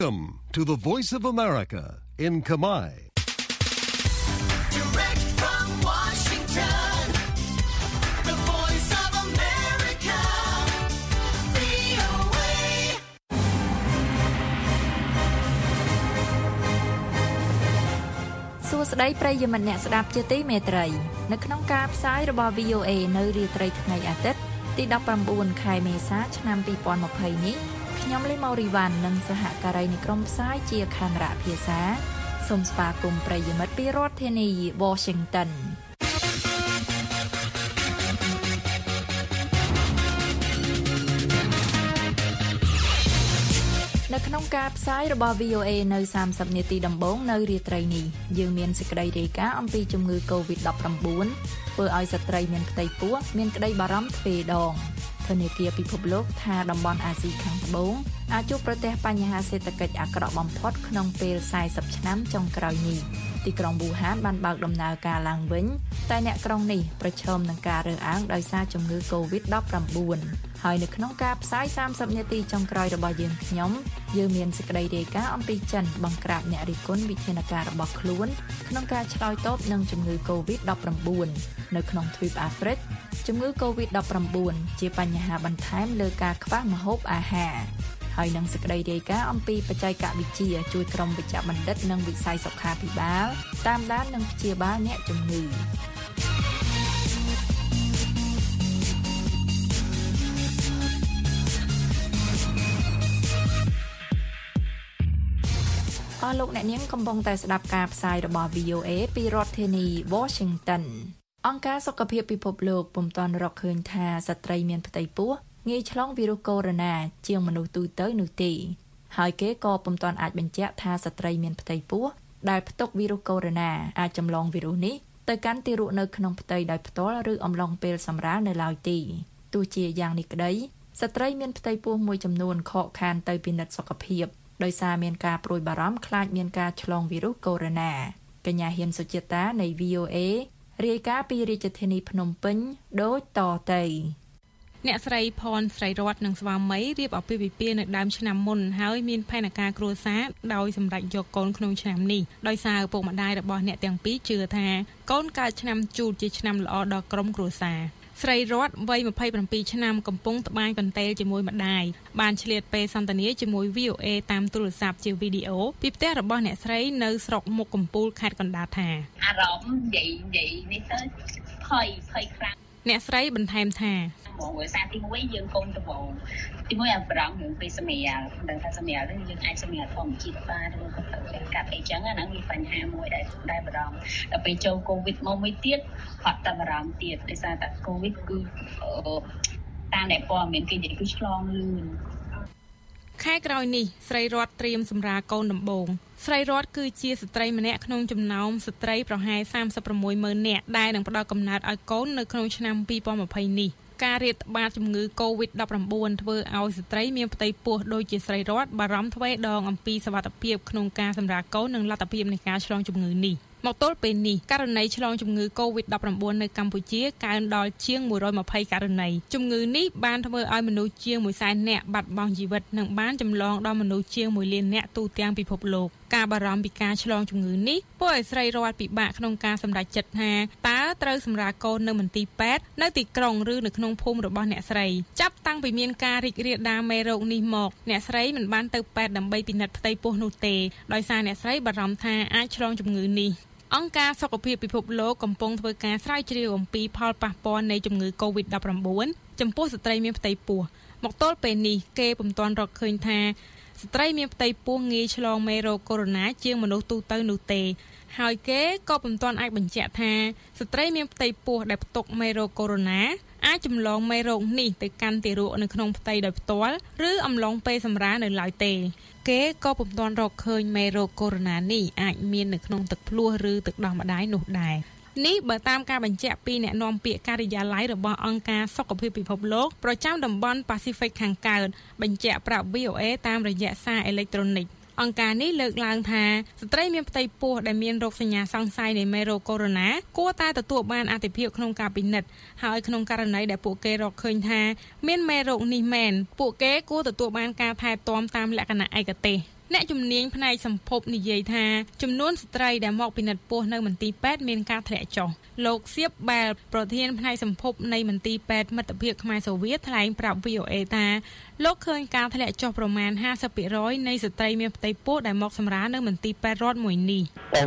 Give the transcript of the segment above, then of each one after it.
Welcome to the Voice of America in Khmer. Direct from Washington, the Voice of America, VOA. សួស្តីប្រិយមិត្តអ្នកស្ដាប់ជាទីមេត្រីនៅក្នុងការផ្សាយរបស់ VOA នៅរាត្រីថ្ងៃអាទិត្យទី19ខែមេសាឆ្នាំ2020នេះខ្ញុំលីម៉ូរីវ៉ាន់និងសហការីនៃក្រុមផ្សាយជាខេមរៈភាសាសូមស្វាគមន៍ប្រិយមិត្តពីរដ្ឋធានី Washington នៅក្នុងការផ្សាយរបស់ VOA នៅ30នាទីដំបូងនៅរាត្រីនេះយើងមានសេចក្តីរាយការណ៍អំពីជំងឺ COVID-19 ធ្វើឲ្យស្ត្រីមានផ្ទៃពោះមានក្តីបារម្ភទ្វេដងធនាគារពិភពលោកថាតំបន់អាស៊ីខាងត្បូងអាចជួបប្រទះបញ្ហាសេដ្ឋកិច្ចអាក្រក់បំផុតក្នុងពេល40ឆ្នាំចុងក្រោយនេះទីក្រុងវូហានបានបើកដំណើរការឡើងវិញតែអ្នកក្រុងនេះប្រឈមនឹងការរើសអើងដោយសារជំងឺ COVID-19 ហើយនៅក្នុងការផ្សាយ30នាទីចុងក្រោយរបស់យើងមានសេចក្តីរាយការណ៍អំពីចិនបង្ក្រាបអ្នករិះគន់វិធានការរបស់ខ្លួនក្នុងការឆ្លើយតបនឹងជំងឺ COVID-19 នៅក្នុងទ្វីបអាហ្វ្រិកជំងឺ COVID-19 ជាបញ្ហាបន្ថែមលើការខ្វះម្ហូបអាហារហើយនឹងសេចក្តីរាយការណ៍អំពីបច្ចេកវិទ្យាជួយក្រុមវិជ្ជបណ្ឌិតនិងវិស័យសុខាភិបាលតាមដាននិងព្យាបាលអ្នកជំងឺអស់លោកអ្នកនាងកំពុងតែស្ដាប់ការផ្សាយរបស់ VOA ពីរដ្ឋធានី Washington អង្គការសុខភាពពិភពលោកពុំទាន់រកឃើញថាស្ត្រីមានផ្ទៃពោះងាយឆ្លងវីរុសកូវីដ -19 ជាងមនុស្សទូទៅនោះទេហើយគេក៏ពុំទាន់អាចបញ្ជាក់ថាស្ត្រីមានផ្ទៃពោះដែលផ្ទុកវីរុសកូវីដ -19 អាចចម្លងវីរុសនេះទៅកាន់ទារកនៅក្នុងផ្ទៃដោយផ្ទាល់ឬអំឡុងពេលសម្រាលនៅឡើយទេទោះជាយ៉ាងនេះក្តីស្ត្រីមានផ្ទៃពោះមួយចំនួនខកខានទៅពិនិត្យសុខភាពដោយសារមានការព្រួយបារម្ភខ្លាចមានការឆ្លងវីរុសកូវីដ -19 កញ្ញាហ៊ានសុជាតានៃ VOA រាយការណ៍ពីរាជធានីភ្នំពេញដូចតទៅអ្នកស្រីផនស្រីរតនិងស្វាមីរៀបអាពាហ៍ពិពាហ៍នៅដើមឆ្នាំមុនហើយមានផែនការគ្រួសារដោយសម្រេចយកកូនក្នុងឆ្នាំនេះដោយសារឪពុកម្ដាយរបស់អ្នកទាំងពីរជឿថាកូនកើតឆ្នាំជូតជាឆ្នាំល្អដល់ក្រុមគ្រួសារស្រីរតវ័យ27ឆ្នាំកំពុងត្បាញកន្ទេលជាមួយម្ដាយបានឆ្លៀតពេលសន្ទនាជាមួយ VOA តាមទូរស័ព្ទជាវីដេអូពីផ្ទះរបស់អ្នកស្រីនៅស្រុកមុខកំពូលខេត្តកណ្ដាលថាអារម្មណ៍និយាយនេះទៅភ័យខ្លាំងអ្នកស្រីបន្ថែមថាបងវាសាទី1យើងកូនដំបងទី1អាប្រងយើងពេលសម្រាលមិនដឹងថាសម្រាលយើងអាចសម្រាលធម្មជាតិបានឬក៏ទៅកាត់អីចឹងហ្នឹងវាបញ្ហាមួយដែលបារម្ភដល់ពេលចូលកូវីដមកមួយទៀតអត់តែបារម្ភទៀតដោយសារតែកូវីដគឺតាមដែលព័ត៌មានគេនិយាយគឺឆ្លងលឿនខែក្រោយនេះស្រីរតត្រៀមសម្រាលកូនដំបូងស្រីរតគឺជាស្ត្រីម្នាក់ក្នុងចំណោមស្ត្រីប្រហែល 36,000 នាក់ដែលនឹងផ្ដល់កំណើតឲ្យកូននៅក្នុងឆ្នាំ2020នេះការរាតត្បាតជំងឺ COVID-19 ធ្វើឲ្យស្ត្រីមានផ្ទៃពោះដូចជាស្រីរតបារម្ភទ្វេដងអំពីសុវត្ថិភាពក្នុងការសម្រាលកូននិងលទ្ធភាពនៃការឆ្លងជំងឺនេះមកទល់ពេលនេះករណីឆ្លងជំងឺ COVID-19 នៅកម្ពុជាកើនដល់ជាង120ករណីជំងឺនេះបានធ្វើឲ្យមនុស្សជាង 100,000 នាក់បាត់បង់ជីវិតនិងបានចម្លងដល់មនុស្សជាង 1 លាននាក់ទូទាំងពិភពលោកការបារម្ភពីការឆ្លងជំងឺនេះធ្វើឲ្យស្រីរតពិបាកក្នុងការសម្រេចចិត្តថាតើត្រូវសម្រាលកូននៅមន្ទីរពេទ្យនៅទីក្រុងឬនៅក្នុងភូមិរបស់អ្នកស្រីចាប់តាំងពីមានការរីករាលដាលមេរោគនេះមកអ្នកស្រីមិនបានទៅពេទ្យដើម្បីពិនិត្យផ្ទៃពោះនោះទេដោយសារអ្នកស្រីបារម្ភថាអាចឆ្លងជំងឺនេះអង្គការសុខភាពពិភពលោកកំពុងធ្វើការស្រាវជ្រាវអំពីផលប៉ះពាល់នៃជំងឺ COVID-19 ចំពោះស្ត្រីមានផ្ទៃពោះមកទល់ពេលនេះគេពុំទាន់រកឃើញថាស្ត្រីមានផ្ទៃពោះងាយឆ្លងមេរោគកូវីដ -19 ជាងមនុស្សទូទៅនោះទេហើយគេក៏ពុំទាន់អាចបញ្ជាក់ថាស្ត្រីមានផ្ទៃពោះដែលផ្ទុកមេរោគកូវីដ -19 អាចចម្លងមេរោគនេះទៅកាន់ទារកនៅក្នុងផ្ទៃដោយផ្ទាល់ឬអំឡុងពេលសម្រាលនៅឡើយទេគេក៏ពុំទាន់រកឃើញមេរោគកូវីដ -19 នេះអាចមាននៅក្នុងទឹកភ្លោះឬទឹកដោះម្ដាយនោះដែរនេះបើតាមការបញ្ជាក់ពីអ្នកនាំពាក្យការិយាល័យរបស់អង្គការសុខភាពពិភពលោកប្រចាំតំបន់ Pacific ខាងកើតបញ្ជាក់ប្រាប់ VOA តាមរយៈសារអេឡិចត្រូនិកអង្គការនេះលើកឡើងថាស្ត្រីមានផ្ទៃពោះដែលមានរោគសញ្ញាសង្ស័យនៃមេរោគកូវីដ -19 គួរតែទទួលបានអាទិភាពក្នុងការពិនិត្យហើយក្នុងករណីដែលពួកគេរកឃើញថាមានមេរោគនេះមែនពួកគេគួរទទួលបានការថែទាំតាមលក្ខណៈឯកទេសអ្នកជំនាញផ្នែកសម្ភពនិយាយថាចំនួនស្ត្រីដែលមកពិនិត្យពោះនៅមន្ទីរពេទ្យមានការធ្លាក់ចុះលោកសៀបបែលប្រធានផ្នែកសម្ភពនៃមន្ទីរពេទ្យមិត្តភាពខ្មែរសូវៀតថ្លែងប្រាប់ VOA ថាលោកឃើញការធ្លាក់ចុះប្រមាណ 50% នៃស្ត្រីមានផ្ទៃពោះដែលមកសម្រាលនៅមន្ទីរពេទ្យរដ្ឋមួយនេះ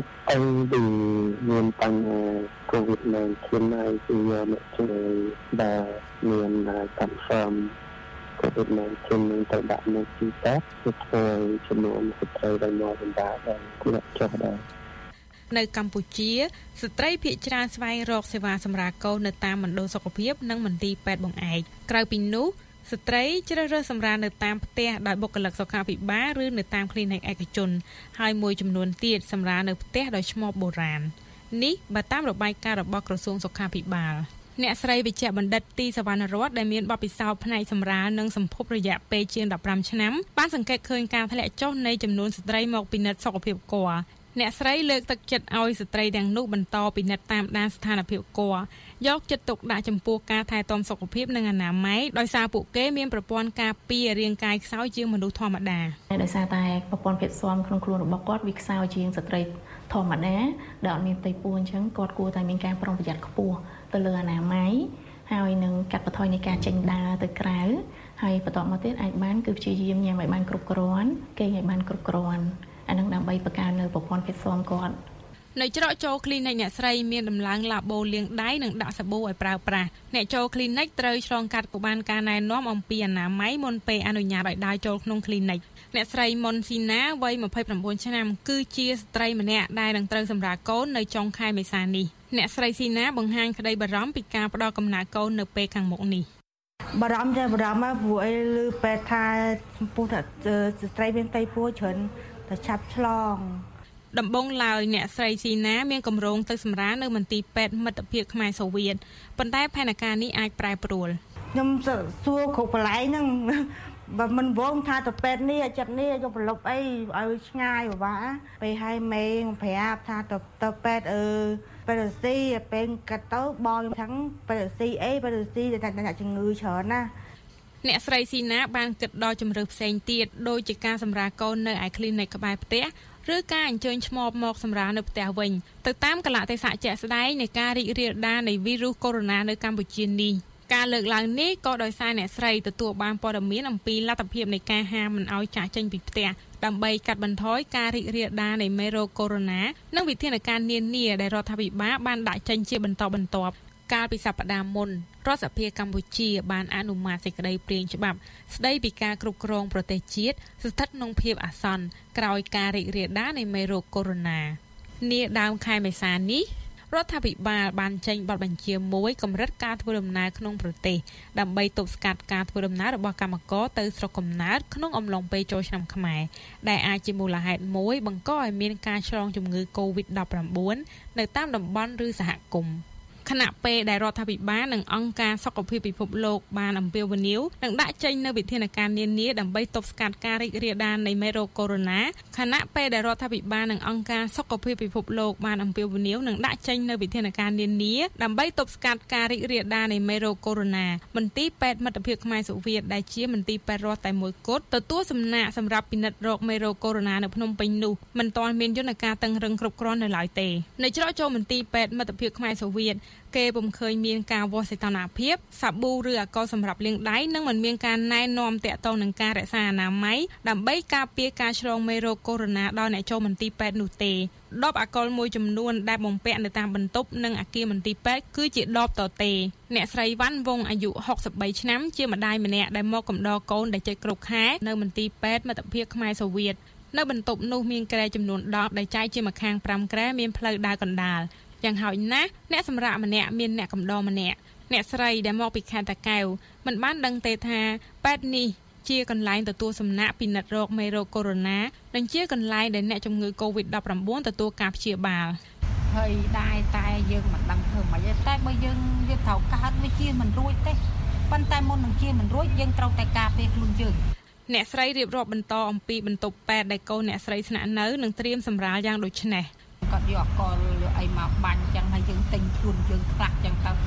មានបញ្ហា COVID-19 ហើយគឺអ្នកជួយដែលមានconfirm COVID-19 នឹងទៅដាក់នៅទីពេទ្យគឺធ្វើចំនួនស្ត្រីដែលមកសម្រាលដែលធ្លាក់ចុះដែរនៅកម្ពុជាស្ត្រីភាគច្រើនស្វែងរកសេវាសម្រាលកូននៅតាមមណ្ឌលសុខភាពនិងមន្ទីរពេទ្យបង្អែកក្រៅពីនោះស្ត្រីជ្រើសរើសសម្រាលនៅតាមផ្ទះដោយបុគ្គលិកសុខាភិបាលឬនៅតាមគ្លីនិកឯកជនហើយមួយចំនួនទៀតសម្រាលនៅផ្ទះដោយឈ្មោះបុរាណនេះបើតាមរបាយការណ៍របស់ក្រសួងសុខាភិបាលអ្នកស្រីវិជ្ជបណ្ឌិតទីសវណ្ណរតដែលមានបទពិសោធន៍ផ្នែកសម្រាលនិងសម្ភពរយៈពេលជាង15ឆ្នាំបានសង្កេតឃើញការធ្លាក់ចុះនៃចំនួនស្ត្រីមកពិនិត្យសុខភាពគភ៌អ្នកស្រីលើកទឹកចិត្តឲ្យស្ត្រីទាំងនោះបន្តពិនិត្យតាមដានស្ថានភាពគភ៌យកចិត្តទុកដាក់ចំពោះការថែទាំសុខភាពនិងអនាម័យដោយសារពួកគេមានប្រព័ន្ធការពាររាងកាយខ្សោយជាងមនុស្សធម្មតាដោយសារតែប្រព័ន្ធភាពស៊ាំក្នុងខ្លួនរបស់គាត់វាខ្សោយជាងស្ត្រីធម្មតាដែលអត់មានផ្ទៃពោះអញ្ចឹងគាត់គួរតែមានការប្រុងប្រយ័ត្នខ្ពស់ទៅលើអនាម័យហើយនឹងកាត់បន្ថយនៃការចេញដើរទៅក្រៅហើយបន្តមកទៀតអាចបានគឺព្យាយាមញ៉ាំឲ្យបានគ្រប់គ្រាន់គេងឲ្យបានគ្រប់គ្រាន់អានឹងដើម្បីបង្កើននៅប្រព័ន្ធភាពស៊ាំគាត់នៅច្រកចូលគ្លីនិកអ្នកស្រីមានដំឡើងឡាបូលាងដៃនិងដាក់សាប៊ូឲ្យប្រើប្រាស់អ្នកចូលគ្លីនិកត្រូវឆ្លងកាត់ក៏បានការណែនាំអំពីអនាម័យមុនពេលអនុញ្ញាតឲ្យដើរចូលក្នុងគ្លីនិកអ្នកស្រីមុនស៊ីណាវ័យ29ឆ្នាំគឺជាស្ត្រីម្នាក់ដែលនឹងត្រូវសម្រាលកូននៅចុងខែមេសានេះអ្នកស្រីស៊ីណាបង្ហាញក្តីបារម្ភពីការផ្ដល់កំណើតកូននៅពេលខាងមុខនេះបារម្ភតែបារម្ភព្រោះអីឮពេទ្យថាចំពោះស្ត្រីមានផ្ទៃពោះច្រើនតែឆាប់ឆ្លងដំបងឡើយអ្នកស្រីស៊ីណាមានកម្រងទៅសម្រាលនៅមន្ទីរពេទ្យមិត្តភាពខ្មែរសូវៀតប៉ុន្តែផែនការនេះអាចប្រែប្រួលខ្ញុំសួរគ្រប់កន្លែងហ្នឹងបើមិនវងថាទៅពេទ្យនេះចិត្តនេះយកប្រឡប់អីឲ្យឆ្ងាយពិបាកពេលឲ្យមេប្រាប់ថាទៅពេទ្យពេទ្យស៊ីពេលកាត់ទៅបងខ្ញុំថាពេទ្យស៊ីអីពេទ្យស៊ីតែអ្នកជំងឺច្រើនណាអ្នកស្រីស៊ីណាបានគិតដល់ជំរឿផ្សេងទៀតដូចជាការសម្រាលកូននៅឯគ្លីនិកក្បែរផ្ទះឬការអញ្ជើញឈ្មោះមកសម្រាលនៅផ្ទះវិញទៅតាមកលៈទេសៈជាក់ស្ដែងនៃការរីករាលដាលនៃវីរុសកូវីដ -19 នៅកម្ពុជានេះការលើកឡើងនេះក៏ដោយសារអ្នកស្រីទទួលបានព័ត៌មានអំពីលទ្ធភាពនៃការហាមមិនឲ្យចាកចេញពីផ្ទះដើម្បីកាត់បន្ថយការរីករាលដាលនៃមេរោគកូវីដ -19 និងវិធានការនានាដែលរដ្ឋាភិបាលបានដាក់ចេញជាបន្តបន្ទាប់កាលពីសប្តាហ៍មុនរដ្ឋសភាកម្ពុជាបានអនុម័តសេចក្តីព្រាងច្បាប់ស្តីពីការគ្រប់គ្រងប្រទេសជាតិស្ថិតក្នុងភាពអាសន្នក្រោយការរីករាលដាលនៃមេរោគកូវីដ -19 នាដើមខែមេសានេះរដ្ឋាភិបាលបានចេញបទបញ្ជាមួយកម្រិតការធ្វើដំណើរក្នុងប្រទេសដើម្បីទប់ស្កាត់ការធ្វើដំណើររបស់កម្មករទៅស្រុកកំណើតក្នុងអំឡុងពេលចូលឆ្នាំខ្មែរដែលអាចជាមូលហេតុមួយបង្កឲ្យមានការឆ្លងជំងឺ COVID-19 នៅតាមតំបន់ឬសហគមន៍ខណៈពេលដែលរដ្ឋាភិបាលនិងអង្គការសុខភាពពិភពលោកបានអំពាវនាវនិងដាក់ចេញនូវវិធានការនានាដើម្បីទប់ស្កាត់ការរីករាលដាលនៃមេរោគកូវីដ -19 ខណៈពេលដែលរដ្ឋាភិបាលនិងអង្គការសុខភាពពិភពលោកបានអំពាវនាវនិងដាក់ចេញនូវវិធានការនានាដើម្បីទប់ស្កាត់ការរីករាលដាលនៃមេរោគកូវីដ -19 មន្ទីរពេទ្យមិត្តភាពខ្មែរសូវៀតដែលជាមន្ទីរពេទ្យរដ្ឋតែមួយគត់ទទួលសំណាក់សម្រាប់ពិនិត្យរោគមេរោគកូវីដ -19 នៅភ្នំពេញនោះមិនទាន់មានយន្តការតឹងរឹងគ្រប់គ្រាន់នៅឡើយទេនៅច្រកចូលមន្ទីរពេទ្យមិត្តភាពខ្មែរសូវៀតគេពុំឃើញមានការវាស់សីតុណ្ហភាពសាប៊ូឬអាល់កុលសម្រាប់លាងដៃនិងមិនមានការណែនាំទាក់ទងនឹងការរក្សាអនាម័យដើម្បីការពារការឆ្លងមេរោគកូវីដ -19 ដល់អ្នកចូលមន្ទីរពេទ្យនោះទេដបអាល់កុលមួយចំនួនដែលបំពាក់នៅតាមបន្ទប់និងអគារមន្ទីរពេទ្យគឺជាដបតទេអ្នកស្រីវ៉ាន់វងអាយុ63ឆ្នាំជាម្ដាយម្នាក់ដែលមកកំដរកូនដែលជិតគ្រប់ខែនៅមន្ទីរពេទ្យមិត្តភាពខ្មែរសូវៀតនៅបន្ទប់នោះមានគ្រែចំនួន10ដែលចែកជាម្ខាង5គ្រែមានផ្លូវដើរកណ្ដាលយ៉ាងហោចណាស់អ្នកសម្រាកម្នាក់មានអ្នកកំដរម្នាក់អ្នកស្រីដែលមកពីខេត្តតាកែវមិនបានដឹងទេថាពេទ្យនេះជាកន្លែងទទួលសំណាក់ពិនិត្យរោគមេរោគកូវីដ -19 និងជាកន្លែងដែលអ្នកជំងឺ COVID-19 ទទួលការព្យាបាលហើយដែរតែយើងមិនដឹងធ្វើម៉េចទេតែបើយើងត្រូវកើតវាជាមិនរួចទេប៉ុន្តែមុននឹងជាមិនរួចយើងត្រូវតែការពារខ្លួនយើងអ្នកស្រីរៀបរាប់បន្តអំពីបន្ទប់ពេទ្យដែលកូនអ្នកស្រីស្នាក់នៅនិងត្រៀមសម្រាលយ៉ាងដូចនេះគាត់យកអកលយកអីមកបាញ់ចឹងហើយយើងទិញខ្លួនយើងខ្លះចឹងទៅឬ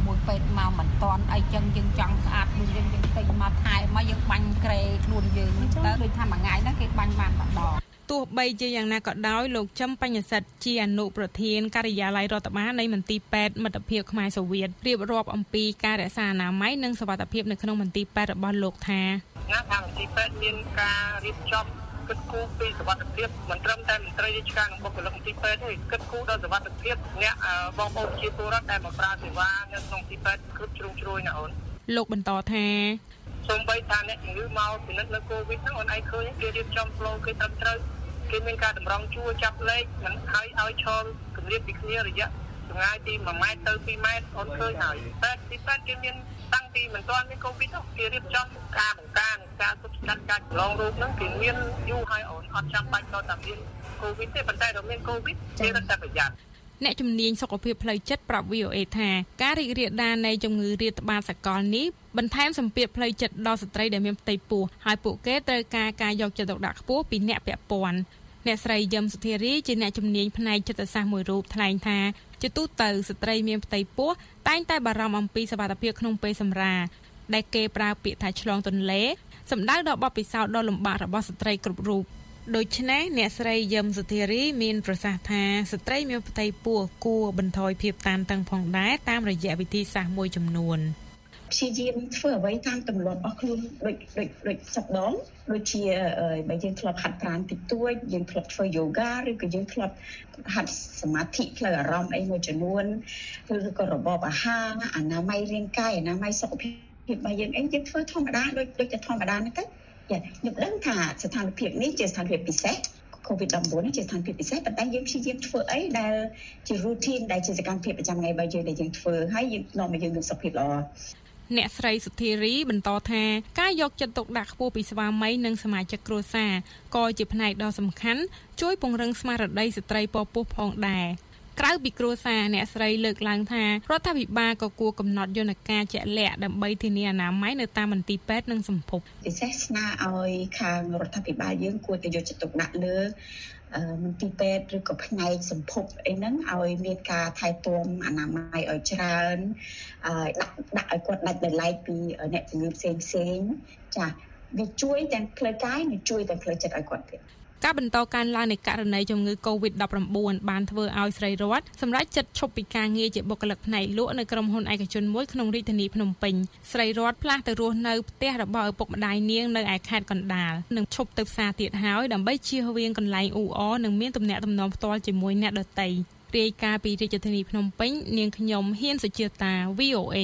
មួយពេទ្យមកមិនតាន់អីចឹងយើងចង់ស្អាតដូចយើងទិញមកថែមកយើងបាញ់ក្រេខ្លួនយើងទៅដូចថាមួយថ្ងៃហ្នឹងគេបាញ់បានម្ដងទោះបីជាយ៉ាងណាក៏ដោយលោកចំបញ្ញសិទ្ធជាអនុប្រធានការិយាល័យរដ្ឋបាលនៃមន្ទីរពេទ្យមិត្តភាពខ្មែរសូវៀតរៀបរាប់អំពីការរក្សាអនាម័យនិងសុវត្ថិភាពនៅក្នុងមន្ទីរពេទ្យរបស់លោកថាណាថាមន្ទីរពេទ្យមានការរៀបចំគិតគូរពីសុវត្ថិភាពមិនត្រឹមតែមន្ត្រីរាជការនិងបុគ្គលិកមន្ទីរពេទ្យទេគិតគូរដល់សុវត្ថិភាពអ្នកបងប្អូនជាពលរដ្ឋដែលមកប្រើសេវានៅក្នុងមន្ទីរពេទ្យគ្រប់ជ្រុងជ្រោយណាអូនលោកបន្តថាសូម្បីថាអ្នកជំងឺមកពិនិត្យនៅកូវីដហ្នឹងអូនឯងឃើញគេរៀបចំផ្លូវគេត្រឹមត្រូវគេមានការតម្រង់ជួរចាប់លេខនិងឲ្យឈរគម្រាមពីគ្នារយៈចម្ងាយពី1ម៉ែត្រទៅ2ម៉ែត្រអូនឃើញហើយតែទីពេទ្យគេមានតាំងពីមិនទាន់មានកូវីដគេរៀបចំការបង្ការនិងការទប់ស្កាត់ការចម្លងរោគហ្នឹងគេមានយូរហើយអូនអត់ចាំបាច់ដល់តែមានកូវីដទេប៉ុន្តែដល់មានកូវីដគេរត់តែប្រយ័ត្នអ្នកជំនាញសុខភាពផ្លូវចិត្តប្រាប់ VOA ថាការរីករាលដាលនៃជំងឺរាតត្បាតសកលនេះបន្ថែមសម្ពាធផ្លូវចិត្តដល់ស្ត្រីដែលមានផ្ទៃពោះហើយពួកគេត្រូវការយកចិត្តទុកដាក់ខ្ពស់ពីអ្នកពាក់ព័ន្ធអ្នកស្រីយឹមសុធារីជាអ្នកជំនាញផ្នែកចិត្តសាស្ត្រមួយរូបថ្លែងថាជាទូទៅស្ត្រីមានផ្ទៃពោះតែងតែបារម្ភអំពីសុវត្ថិភាពក្នុងពេលសម្រាលដែលគេប្រើពាក្យថាឆ្លងទន្លេសំដៅដល់បទពិសោធន៍ដ៏លំបាករបស់ស្ត្រីគ្រប់រូបដូច្នេះអ្នកស្រីយឹមសុធារីមានប្រសាសន៍ថាស្ត្រីមានផ្ទៃពោះគួរបន្ថយភាពតានតឹងផងដែរតាមរយៈវិធីសាស្ត្រមួយចំនួនព្យាយាមធ្វើអ្វីតាមទម្លាប់របស់ខ្លួនដូចសប្តាហ៍ដូចជាបើយើងធ្លាប់ហាត់ប្រាណតិចតួចយើងធ្លាប់ធ្វើយូហ្គាឬក៏យើងធ្លាប់ហាត់សមាធិផ្លូវអារម្មណ៍អីមួយចំនួនឬក៏របបអាហារអនាម័យរាងកាយអនាម័យសុខភាពរបស់យើងអីយើងធ្វើធម្មតាដូចតែធម្មតាហ្នឹងទៅខ្ញុំដឹងថាស្ថានភាពនេះជាស្ថានភាពពិសេស COVID-19 នេះជាស្ថានភាពពិសេសប៉ុន្តែយើងព្យាយាមធ្វើអីដែលជា routine ដែលជាសកម្មភាពប្រចាំថ្ងៃរបស់យើងដែលយើងធ្វើហើយយើងនាំឲ្យយើងមានសុខភាពល្អអ្នកស្រីសុធារីបន្តថាការយកចិត្តទុកដាក់ខ្ពស់ពីស្វាមីនិងសមាជិកគ្រួសារក៏ជាផ្នែកដ៏សំខាន់ជួយពង្រឹងស្មារតីស្ត្រីពពោះផងដែរក្រៅពីគ្រួសារអ្នកស្រីលើកឡើងថារដ្ឋាភិបាលក៏គួរកំណត់យន្តការជាក់លាក់ដើម្បីធានាអនាម័យនៅតាមមន្ទីរពេទ្យនិងសម្ភពពិសេសស្នើឲ្យខាងរដ្ឋាភិបាលយើងគួរតែយកចិត្តទុកដាក់លើមន្ទីរពេទ្យឬក៏ផ្នែកសម្ភពអីហ្នឹងឲ្យមានការថែទាំអនាម័យឲ្យច្រើនដាក់ឲ្យគាត់ដាច់ដោយឡែកពីអ្នកជំងឺផ្សេងចាវាជួយទាំងផ្លូវកាយនិងជួយទាំងផ្លូវចិត្តឲ្យគាត់ទៀតការបន្តកើនឡើងនៃករណីជំងឺ COVID-19 បានធ្វើឲ្យស្រីរតសម្រេចចិត្តឈប់ពីការងារជាបុគ្គលិកផ្នែកលក់នៅក្រុមហ៊ុនឯកជនមួយក្នុងរាជធានីភ្នំពេញស្រីរតផ្លាស់ទៅរស់នៅផ្ទះរបស់ឪពុកម្ដាយនាងនៅឯខេត្តកណ្ដាលនិងឈប់ទៅផ្សារទៀតហើយដើម្បីជៀសវាងកន្លែងអ៊ូអរនិងមានទំនាក់ទំនងផ្ទាល់ជាមួយអ្នកដទៃរាយការណ៍ពីរាជធានីភ្នំពេញនាងខ្ញុំហ៊ានសុជាតា VOA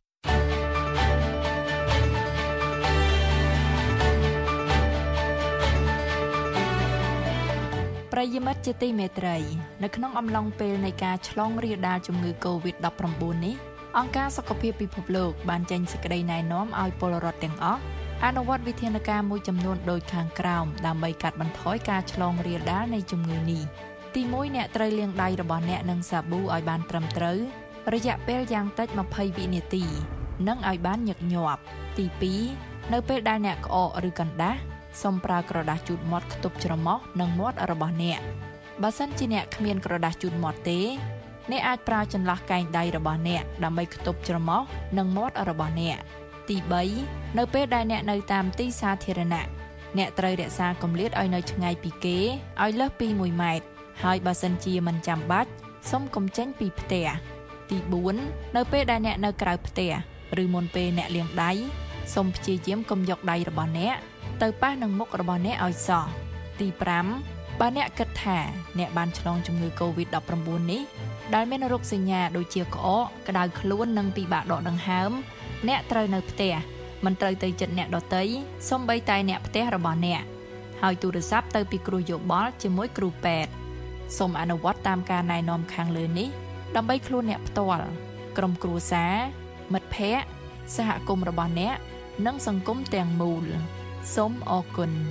ប្រិយមិត្តជាទីមេត្រីនៅក្នុងអំឡុងពេលនៃការឆ្លងរាលដាលជំងឺ COVID-19 នេះអង្គការសុខភាពពិភពលោកបានចេញសេចក្តីណែនាំឲ្យពលរដ្ឋទាំងអស់អនុវត្តវិធានការមួយចំនួនដូចខាងក្រោមដើម្បីកាត់បន្ថយការឆ្លងរាលដាលនៃជំងឺនេះទី1អ្នកត្រូវលាងដៃរបស់អ្នកនឹងសាប៊ូឲ្យបានត្រឹមត្រូវរយៈពេលយ៉ាងតិច20វិនាទីនិងឲ្យបានញឹកញាប់ទី2នៅពេលដែលអ្នកក្អកឬកណ្ដាស់សូមប្រើក្រដាសជូតមាត់ខ្ទប់ច្រមុះនិងមាត់របស់អ្នកបើសិនជាអ្នកគ្មានក្រដាសជូតមាត់ទេអ្នកអាចប្រើចន្លោះកែងដៃរបស់អ្នកដើម្បីខ្ទប់ច្រមុះនិងមាត់របស់អ្នកទី3នៅពេលដែលអ្នកនៅតាមទីសាធារណៈអ្នកត្រូវរក្សាគម្លាតឲ្យនៅឆ្ងាយពីគេឲ្យលើសពី1ម៉ែត្រហើយបើសិនជាមិនចាំបាច់សូមកុំចេញពីផ្ទះទី4នៅពេលដែលអ្នកនៅក្រៅផ្ទះឬមុនពេលអ្នកលាងដៃសូមព្យាយាមកុំយកដៃរបស់អ្នកទៅប៉ះនឹងមុខរបស់អ្នកឲ្យសោះទី5បើអ្នកគិតថាអ្នកបានឆ្លងជំងឺ COVID-19 នេះដែលមានរោគសញ្ញាដូចជាក្អកក្តៅខ្លួននិងពិបាកដកដង្ហើមអ្នកត្រូវនៅផ្ទះមិនត្រូវទៅជិតអ្នកដទៃសូម្បីតែអ្នកផ្ទះរបស់អ្នកហើយទូរស័ព្ទទៅពីគ្រូយោបល់ជាមួយគ្រូពេទ្យសូមអនុវត្តតាមការណែនាំខាងលើនេះដើម្បីខ្លួនអ្នកផ្ទាល់ក្រុមគ្រួសារមិត្តភ័ក្តិសហគមន៍របស់អ្នកនិងសង្គមទាំងមូលសូមអរគុណ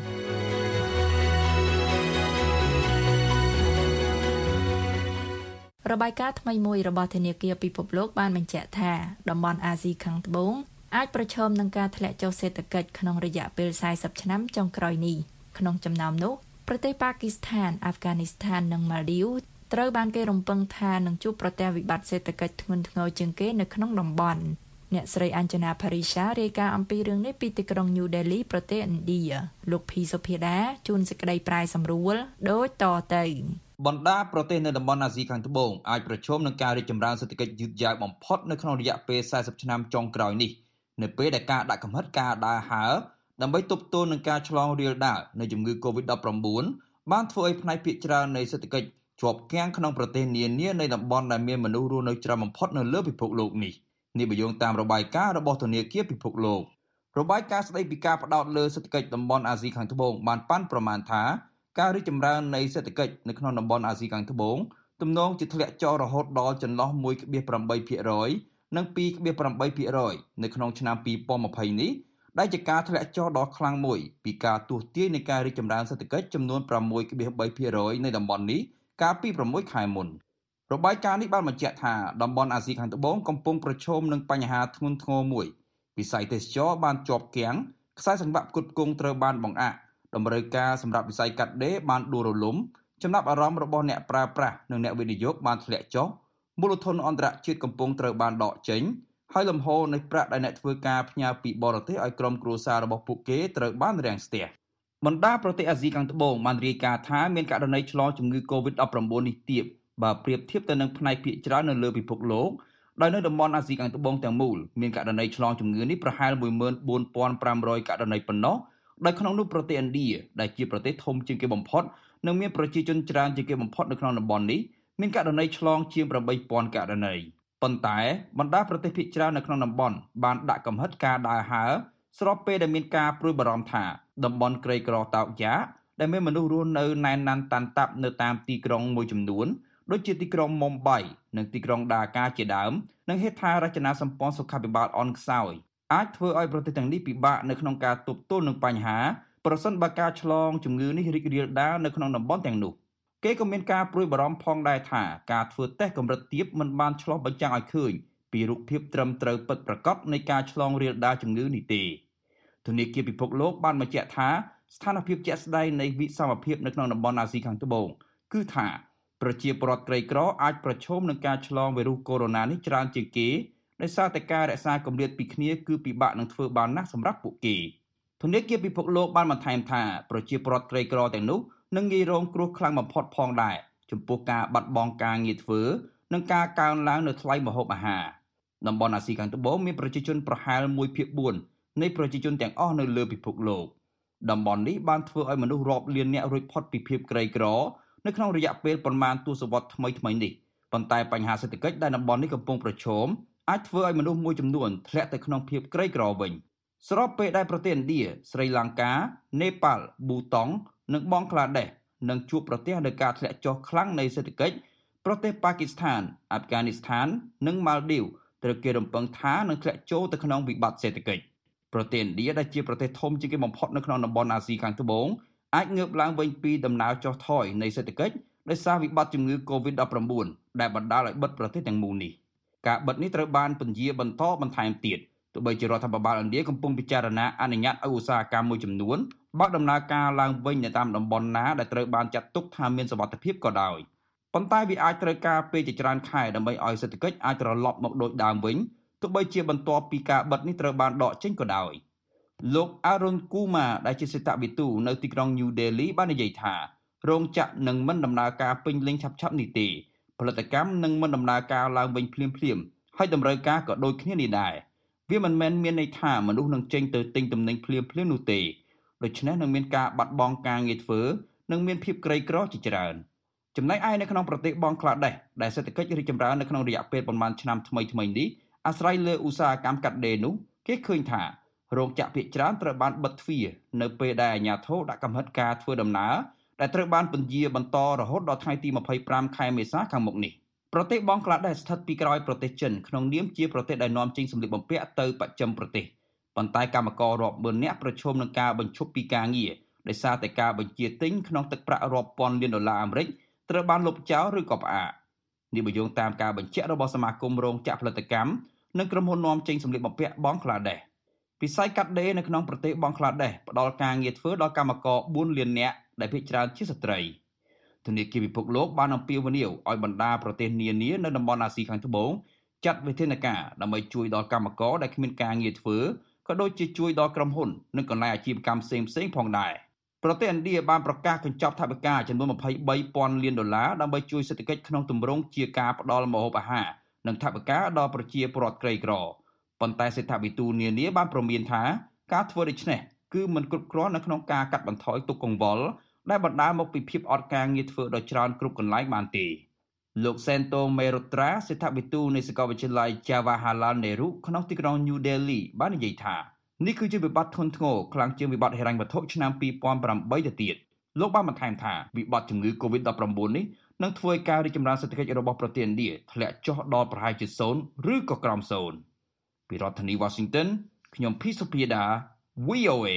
របាយការណ៍ថ្មីមួយរបស់ធនាគារពិភពលោកបានបញ្ជាក់ថាតំបន់អាស៊ីខាងត្បូងអាចប្រឈមនឹងការធ្លាក់ចុះសេដ្ឋកិច្ចក្នុងរយៈពេល40ឆ្នាំចុងក្រោយនេះក្នុងចំណោមនោះប្រទេសប៉ាគីស្ថានអាហ្វហ្គានីស្ថាននិងម៉ាល់ឌីវត្រូវបានគេរំពឹងថានឹងជួបប្រទះវិបត្តិសេដ្ឋកិច្ចធ្ងន់ធ្ងរជាងគេនៅក្នុងតំបន់អ្នកស្រីអញ្ជនាផារីសារាយការណ៍អំពីរឿងនេះពីទីក្រុង New Delhi ប្រទេសឥណ្ឌាលោកភីសុភាដាជួនសេចក្តីប្រាយសម្រួលដូចតទៅបណ្ដាប្រទេសនៅតំបន់អាស៊ីខាងត្បូងអាចប្រឈមនឹងការរីកចម្រើនសេដ្ឋកិច្ចយឺតយ៉ាវបំផុតនៅក្នុងរយៈពេល40ឆ្នាំចុងក្រោយនេះនៅពេលដែលការដាក់កំហិតការដើរហើរដើម្បីទប់ទល់នឹងការឆ្លងរាលដាលនៃជំងឺ Covid-19 បានធ្វើឲ្យផ្នែកភាគច្រើននៃសេដ្ឋកិច្ចជាប់គាំងក្នុងប្រទេសនានានៃតំបន់ដែលមានមនុស្សរស់នៅច្រើនបំផុតនៅលើពិភពលោកនេះនេះបញ្យល់តាមរបាយការណ៍របស់ធនាគារពិភពលោករបាយការណ៍ស្តីពីការផ្ដោតលើសេដ្ឋកិច្ចតំបន់អាស៊ីខាងត្បូងបានប៉ាន់ប្រមាណថាការរីកចម្រើននៃសេដ្ឋកិច្ចនៅក្នុងតំបន់អាស៊ីខាងត្បូងទំនងជាធ្លាក់ចុះរហូតដល់ចន្លោះ 1.8% និង 2.8% នៅក្នុងឆ្នាំ2020នេះដែលជាការធ្លាក់ចុះដ៏ខ្លាំងមួយពីការទស្សន៍ទាយនៃការរីកចម្រើនសេដ្ឋកិច្ចចំនួន 6.3% នៃតំបន់នេះកាលពី6ខែមុនរបាយការណ៍នេះបានបញ្ជាក់ថាតំបន់អាស៊ីខាងត្បូងកំពុងប្រឈមនឹងបញ្ហាធ្ងន់ធ្ងរមួយវិស័យទេសចរបានជាប់គាំងខ្សែសង្វាក់ផ្គត់ផ្គង់ត្រូវបានបង្អាក់តម្រូវការសម្រាប់វិស័យកាត់ដេរបានដួលរលំចំណាប់អារម្មណ៍របស់អ្នកប្រើប្រាស់និងអ្នកវិនិយោគបានធ្លាក់ចុះមូលធនអន្តរជាតិកំពុងត្រូវបានដកចេញហើយលំហូរនៃប្រាក់ដែលអ្នកធ្វើការផ្ញើពីបរទេសឲ្យក្រុមគ្រួសាររបស់ពួកគេត្រូវបានរាំងស្ទះបណ្ដាប្រទេសអាស៊ីខាងត្បូងបានរាយការណ៍ថាមានករណីឆ្លងជំងឺ Covid-19 នេះទាបបើប្រៀបធៀបទៅនឹងផ្នែកភាគច្រើននៅលើពិភពលោកដោយនៅតំបន់អាស៊ីខាងត្បូងទាំងមូលមានករណីឆ្លងជំងឺនេះប្រហែល 14,500 ករណីប៉ុណ្ណោះដោយក្នុងនោះប្រទេសឥណ្ឌាដែលជាប្រទេសធំជាងគេបំផុតនិងមានប្រជាជនច្រើនជាងគេបំផុតនៅក្នុងតំបន់នេះមានករណីឆ្លងជាង 8,000 ករណីប៉ុន្តែបណ្ដាប្រទេសភាគច្រើននៅក្នុងតំបន់បានដាក់កំហិតការដើរហើរស្របពេលដែលមានការព្រួយបារម្ភថាតំបន់ក្រីក្រតោកយ៉ាដែលមានមនុស្សរស់នៅណែនណាន់តាន់តាប់នៅតាមទីក្រុងមួយចំនួនដូចជាទីក្រុងមុំបៃនិងទីក្រុងដាកាជាដើមនិងហេដ្ឋារចនាសម្ព័ន្ធសុខាភិបាលអន់ខ្សោយអាចធ្វើឲ្យប្រទេសទាំងនេះពិបាកនៅក្នុងការទប់ទល់នឹងបញ្ហាប្រសិនបើការឆ្លងជំងឺនេះរីករាលដាលនៅក្នុងតំបន់ទាំងនោះគេក៏មានការព្រួយបារម្ភផងដែរថាការធ្វើតេស្តកម្រិតទាបមិនបានឆ្លុះបញ្ចាំងឲ្យឃើញពីរូបភាពត្រឹមត្រូវពិតប្រាកដនៃការឆ្លងរាលដាលជំងឺនេះទេធនាគារពិភពលោកបានបញ្ជាក់ថាស្ថានភាពជាក់ស្ដែងនៃវិសមភាពនៅក្នុងតំបន់អាស៊ីខាងត្បូងគឺថាប្រជាពលរដ្ឋក្រីក្រអាចប្រឈមនឹងការឆ្លងវីរុសកូវីដ -19 នេះច្រើនជាងគេដោយសារតែការរក្សាគម្លាតពីគ្នាគឺពិបាកនឹងធ្វើបានណាស់សម្រាប់ពួកគេធនាគារពិភពលោកបានបន្ថែមថាប្រជាពលរដ្ឋក្រីក្រទាំងនោះនឹងងាយរងគ្រោះខ្លាំងបំផុតផងដែរចំពោះការបាត់បង់ការងារធ្វើនិងការកើនឡើងនៅថ្លៃម្ហូបអាហារតំបន់អាស៊ីខាងត្បូងមានប្រជាជនប្រហែល 1/4 នៃប្រជាជនទាំងអស់នៅលើពិភពលោកតំបន់នេះបានធ្វើឲ្យមនុស្សរាប់លានអ្នករួចផុតពីភាពក្រីក្រនៅក្នុងរយៈពេលប្រមាណទសវត្សរ៍ថ្មីនេះប៉ុន្តែបញ្ហាសេដ្ឋកិច្ចដែលតំបន់នេះកំពុងប្រឈមអាចធ្វើឲ្យមនុស្សមួយចំនួនធ្លាក់ទៅក្នុងភាពក្រីក្រវិញស្របពេលដែលប្រទេសឥណ្ឌាស្រីលង្កានេប៉ាល់ប៊ូតង់និងបង់ក្លាដេសនឹងជួបប្រទះនឹងការធ្លាក់ចុះខ្លាំងនៃសេដ្ឋកិច្ចប្រទេសប៉ាគីស្ថានអាហ្វហ្គានីស្ថាននិងម៉ាល់ឌីវត្រូវគេរំពឹងថានឹងធ្លាក់ចូលទៅក្នុងវិបត្តិសេដ្ឋកិច្ចប្រទេសឥណ្ឌាដែលជាប្រទេសធំជាងគេបំផុតនៅក្នុងតំបន់អាស៊ីខាងត្បូងអាចងើបឡើងវិញពីដំណើរចុះថយនៃសេដ្ឋកិច្ចដោយសារវិបត្តិជំងឺ Covid-19 ដែលបណ្ដាលឲ្យបិទប្រទេសទាំងមូលនេះការបិទនេះត្រូវបានពន្យាបន្តបន្ថែមទៀតទោះបីជារដ្ឋាភិបាលឥណ្ឌាកំពុងពិចារណាអនុញ្ញាតឲ្យឧស្សាហកម្មមួយចំនួនបើកដំណើរការឡើងវិញនៅតាមតំបន់ណាដែលត្រូវបានចាត់ទុកថាមានសុវត្ថិភាពក៏ដោយប៉ុន្តែវាអាចត្រូវការពេលជាច្រើនខែដើម្បីឲ្យសេដ្ឋកិច្ចអាចត្រឡប់មកដូចដើមវិញទោះបីជាបន្ទាប់ពីការបិទនេះត្រូវបានដកចេញក៏ដោយលោក Arun Kumar ដែលជាសេដ្ឋវិទូនៅទីក្រុង New Delhi បាននិយាយថារោងចក្រនឹងមិនដំណើរការពេញលេញឆាប់ៗនេះទេផលិតកម្មនឹងមិនដំណើរការឡើងវិញភ្លាមៗហើយតម្រូវការក៏ដូចគ្នានេះដែរវាមិនមែនមានន័យថាមនុស្សនឹងចេញទៅទិញទំនិញភ្លាមៗនោះទេដូច្នេះនឹងមានការបាត់បង់ការងារធ្វើនិងមានភាពក្រីក្រជាច្រើនចំណែកឯនៅក្នុងប្រទេសបង់ក្លាដេសដែលសេដ្ឋកិច្ចរីកចម្រើននៅក្នុងរយៈពេលប្រមាណឆ្នាំថ្មីៗនេះអាស្រ័យលើឧស្សាហកម្មកាត់ដេរនោះគេឃើញថារោងចក្រភាគច្រើនត្រូវបានបិទទ្វារនៅពេលដែលអាជ្ញាធរដាក់កំហិតការធ្វើដំណើរដែលត្រូវបានពន្យាបន្តរហូតដល់ថ្ងៃទី25ខែមេសាខាងមុខនេះប្រទេសបង់ក្លាដេសស្ថិតពីក្រោយប្រទេសចិនក្នុងនាមជាប្រទេសដែលនាំចេញសម្លៀកបំពាក់ទៅបស្ចិមប្រទេសប៉ុន្តែកម្មកររាប់ម៉ឺននាក់ប្រឈមនឹងការបញ្ឈប់ពីការងារដោយសារតែការបញ្ជាទិញក្នុងទឹកប្រាក់រាប់ពាន់លានដុល្លារអាមេរិកត្រូវបានលុបចោលឬក៏ផ្អាកនេះបញ្យល់តាមការបញ្ជាក់របស់សមាគមរោងចក្រផលិតកម្មនិងក្រុមហ៊ុននាំចេញសម្លៀកបំពាក់បង់ក្លាដេសវិស័យកាត់ដេរនៅក្នុងប្រទេសបង់ក្លាដេសផ្ដល់ការងារធ្វើដល់កម្មករ4លាននាក់ដែលភាគច្រើនជាស្ត្រីធនាគារពិភពលោកបានអំពាវនាវឲ្យបណ្ដាប្រទេសនានានៅតំបន់អាស៊ីខាងត្បូងចាត់វិធានការដើម្បីជួយដល់កម្មករដែលគ្មានការងារធ្វើក៏ដូចជាជួយដល់ក្រុមហ៊ុននិងកន្លែងអាជីវកម្មផ្សេងៗផងដែរប្រទេសឥណ្ឌាបានប្រកាសកញ្ចប់ថវិកាចំនួន$23,000 លានដើម្បីជួយសេដ្ឋកិច្ចក្នុងទម្រង់ជាការផ្ដល់ម្ហូបអាហារនិងថវិកាដល់ប្រជាពលរដ្ឋក្រីក្រប៉ុន្តែសេដ្ឋវិទូនានាបានព្រមានថាការធ្វើដូច្នេះគឺមិនគ្រប់គ្រាន់នៅក្នុងការកាត់បន្ថយទុក្ខកង្វល់ដែលបណ្ដាលមកពីភាពអត់ការងារធ្វើដ៏ច្រើនគ្រប់កន្លែងបានទេលោកសេនតូមេរូត្រាសេដ្ឋវិទូនៃសាកលវិទ្យាល័យ Jawaharlal Nehru ក្នុងទីក្រុង New Delhi បាននិយាយថានេះគឺជាវិបត្តិធ្ងន់ធ្ងរខ្លាំងជាងវិបត្តិហិរញ្ញវត្ថុឆ្នាំ2008ទៅទៀតលោកបានបន្ថែមថាវិបត្តិជំងឺ COVID-19 នេះនឹងធ្វើឲ្យការរីកចម្រើនសេដ្ឋកិច្ចរបស់ប្រទេសឥណ្ឌាធ្លាក់ចុះដល់ប្រហែលជា0ឬក៏ក្រោម0ពីរដ្ឋធានី Washington ខ្ញុំភីសុភាដា VOA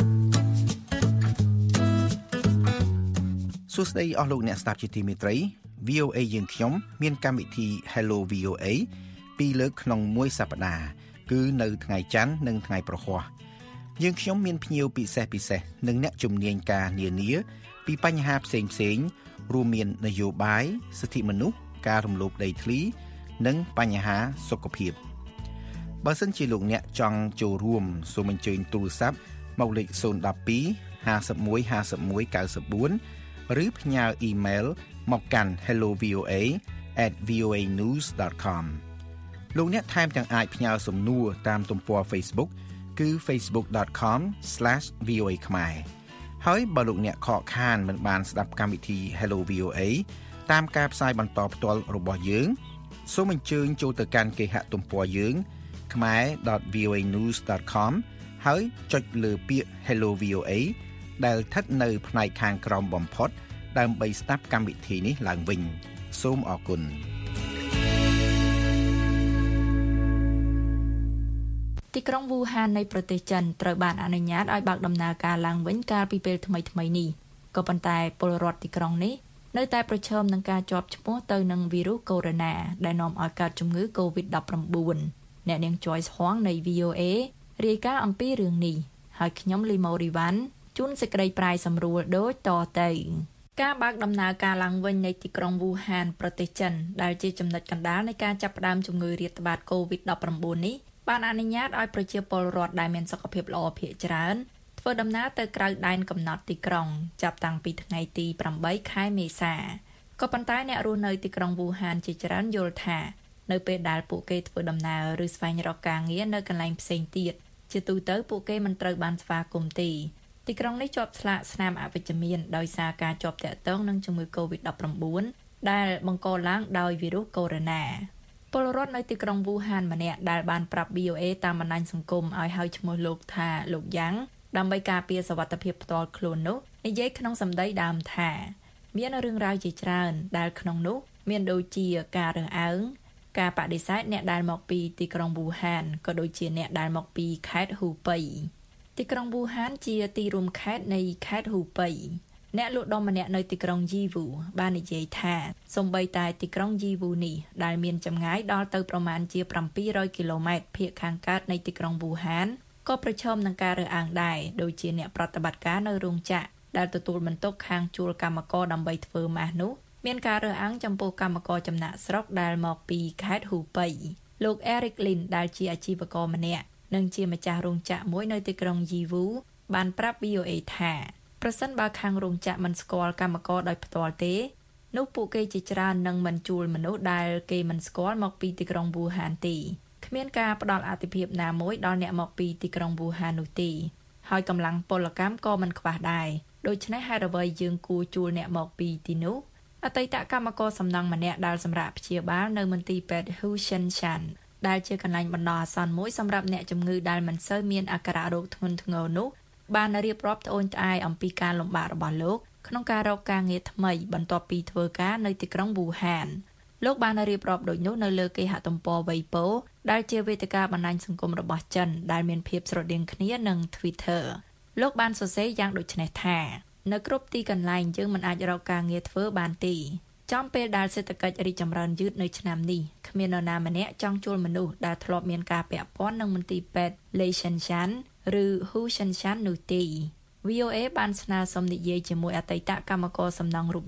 សួស្តីអស់លោកអ្នកស្ដាប់ជាទីមេត្រី VOA យើងខ្ញុំមានកម្មវិធី Hello VOA 2លើកក្នុងមួយសប្តាហ៍គឺនៅថ្ងៃច័ន្ទនិងថ្ងៃប្រហ័សយើងខ្ញុំមានភ្ញៀវពិសេសនិងអ្នកជំនាញការនានាពីបញ្ហាផ្សេងរួមមាននយោបាយសិទ្ធិមនុស្សការរំលោភដីធ្លីនិងបញ្ហាសុខភាពបើសិនជាលោកអ្នកចង់ចូលរួមសូមអញ្ជើញទូរស័ព្ទមកលេខ012 51 51 94 ឬផ្ញើអ៊ីមែលមកកាន់ hellovoa@voanews.com លោកអ្នកថែមទាំងអាចផ្ញើសំណួរតាមទំព័រ Facebook គឺ facebook.com/voa ខ្មែរហើយបើលោកអ្នកខកខានមិនបានស្ដាប់កម្មវិធី Hello VOA តាមការផ្សាយបន្តផ្ទាល់របស់យើងសូមអញ្ជើញចូលទៅកាន់គេហទំព័រយើង khmer.voanews.com ហើយចុចលើពាក្យ Hello VOA ដែលស្ថិតនៅផ្នែកខាងក្រោមបំផុតដើម្បីស្ដាប់កម្មវិធីនេះឡើងវិញសូមអរគុណទីក្រុងវូហាននៃប្រទេសចិនត្រូវបានអនុញ្ញាតឲ្យបើកដំណើរការឡើងវិញកាលពីពេលថ្មីៗនេះក៏ប៉ុន្តែពលរដ្ឋទីក្រុងនេះនៅតែប្រឈមនឹងការជាប់ឈ្មោះទៅនឹងវីរុសកូវីដ -19 ដែលនាំឲ្យកើតជំងឺ COVID-19 អ្នកនាង Joyce Huang នៃ VOA រាយការណ៍អំពីរឿងនេះហើយខ្ញុំលីម៉ូរីវ៉ាន់ជួនសេចក្តីប្រាយសម្រួលដូចតទៅការបើកដំណើរការឡើងវិញនៃទីក្រុងវូហានប្រទេសចិនដែលជាចំណុចកណ្ដាលនៃការចាប់ផ្ដើមជំងឺរាតត្បាត COVID-19 នេះបានអនុញ្ញាតឲ្យប្រជាពលរដ្ឋដែលមានសុខភាពល្អភាគច្រើនធ្វើដំណើរទៅក្រៅដែនកំណត់ទីក្រុងចាប់តាំងពីថ្ងៃទី8 ខែមេសាក៏ប៉ុន្តែអ្នករស់នៅទីក្រុងវូហានជាច្រើនយល់ថានៅពេលដែលពួកគេធ្វើដំណើរឬស្វែងរកការងារនៅកន្លែងផ្សេងទៀតជាទូទៅពួកគេមិនត្រូវបានស្វាគមន៍ទេទីក្រុងនេះជាប់ស្លាកស្នាមអវិជ្ជមានដោយសារការជាប់ទាក់ទងនឹងជំងឺ COVID-19 ដែលបង្កឡើងដោយវីរុសកូវីដ -19 ពលរដ្ឋនៅទីក្រុងវូហានម្នាក់ដែលបានប្រាប់ VOA តាមបណ្ដាញសង្គមឲ្យហៅឈ្មោះលោកថាលោកយ៉ាងដើម្បីការពារសុវត្ថិភាពផ្ទាល់ខ្លួននោះនិយាយក្នុងសម្ដីដើមថាមានរឿងរ៉ាវជាច្រើនដែលក្នុងនោះមានដូចជាការរើសអើងការបដិសេធអ្នកដែលមកពីទីក្រុងវូហានក៏ដូចជាអ្នកដែលមកពីខេត្តហ៊ូប៉ៃទីក្រុងវូហានជាទីរួមខេត្តនៃខេត្តហ៊ូប៉ៃអ្នកលក់ដុំម្នាក់នៅទីក្រុងជីវូបាននិយាយថាសូម្បីតែទីក្រុងជីវូនេះដែលមានចម្ងាយដល់ទៅប្រមាណជា700គីឡូម៉ែត្រភាគខាងកើតនៃទីក្រុងវូហានក៏ប្រឈមនឹងការរើសអើងដែរដូចជាអ្នកប្រតិបត្តិការនៅរោងចក្រដែលទទួលបន្ទុកខាងជួលកម្មករដើម្បីធ្វើម៉ាស់នោះមានការរើសអើងចំពោះកម្មករចំណាក់ស្រុកដែលមកពីខេត្តហ៊ូប៉ៃលោក Eric Lin ដែលជាអាជីវករម្នាក់និងជាម្ចាស់រោងចក្រមួយនៅទីក្រុងជីវូបានប្រាប់ VOA ថាប្រសិនបើខាងរោងចក្រមិនស្គាល់កម្មករដោយផ្ទាល់ទេនោះពួកគេជាច្រើននឹងមិនជួលមនុស្សដែលគេមិនស្គាល់មកពីទីក្រុងវូហានទេគ្មានការផ្ដល់អាទិភាពណាមួយដល់អ្នកមកពីទីក្រុងវូហាននោះទេហើយកម្លាំងពលកម្មក៏មិនខ្វះដែរដូច្នេះហេតុអ្វីយើងគួរជួលអ្នកមកពីទីនោះអតីតកម្មករសំណង់ម្នាក់ដែលសម្រាប់ព្យាបាលនៅមន្ទីរពេទ្យ Hushenshan ដែលជាកន្លែងបណ្ដោះអាសន្នមួយសម្រាប់អ្នកជំងឺដែលមិនសូវមានអាការៈរោគធ្ងន់ធ្ងរនោះបានរៀបរាប់ត្អូញត្អែអំពីការលំបាករបស់លោកក្នុងការរកការងារថ្មីបន្ទាប់ពីធ្វើការនៅទីក្រុងវូហានលោកបានរៀបរាប់ដូចនោះនៅលើគេហទំព័រ Weibo ដែលជាវេទិកាបណ្ដាញសង្គមរបស់ចិនដែលមានភាពស្រដៀងគ្នានឹង Twitter លោកបានសរសេរយ៉ាងដូចនេះថានៅគ្រប់ទីកន្លែងយើងមិនអាចរកការងារធ្វើបានទេចំពេលដែលសេដ្ឋកិច្ចរីកចម្រើនយឺតនៅឆ្នាំនេះគ្មាននរណាម្នាក់ចង់ជួលមនុស្សដែលធ្លាប់មានការពាក់ព័ន្ធនឹងមន្ទីរពេទ្យ Leishanshan ឬ Hushenshan នោះទេ VOA បានស្នើសុំនិយាយជាមួយអតីតកម្មករសំណង់រូបនេះ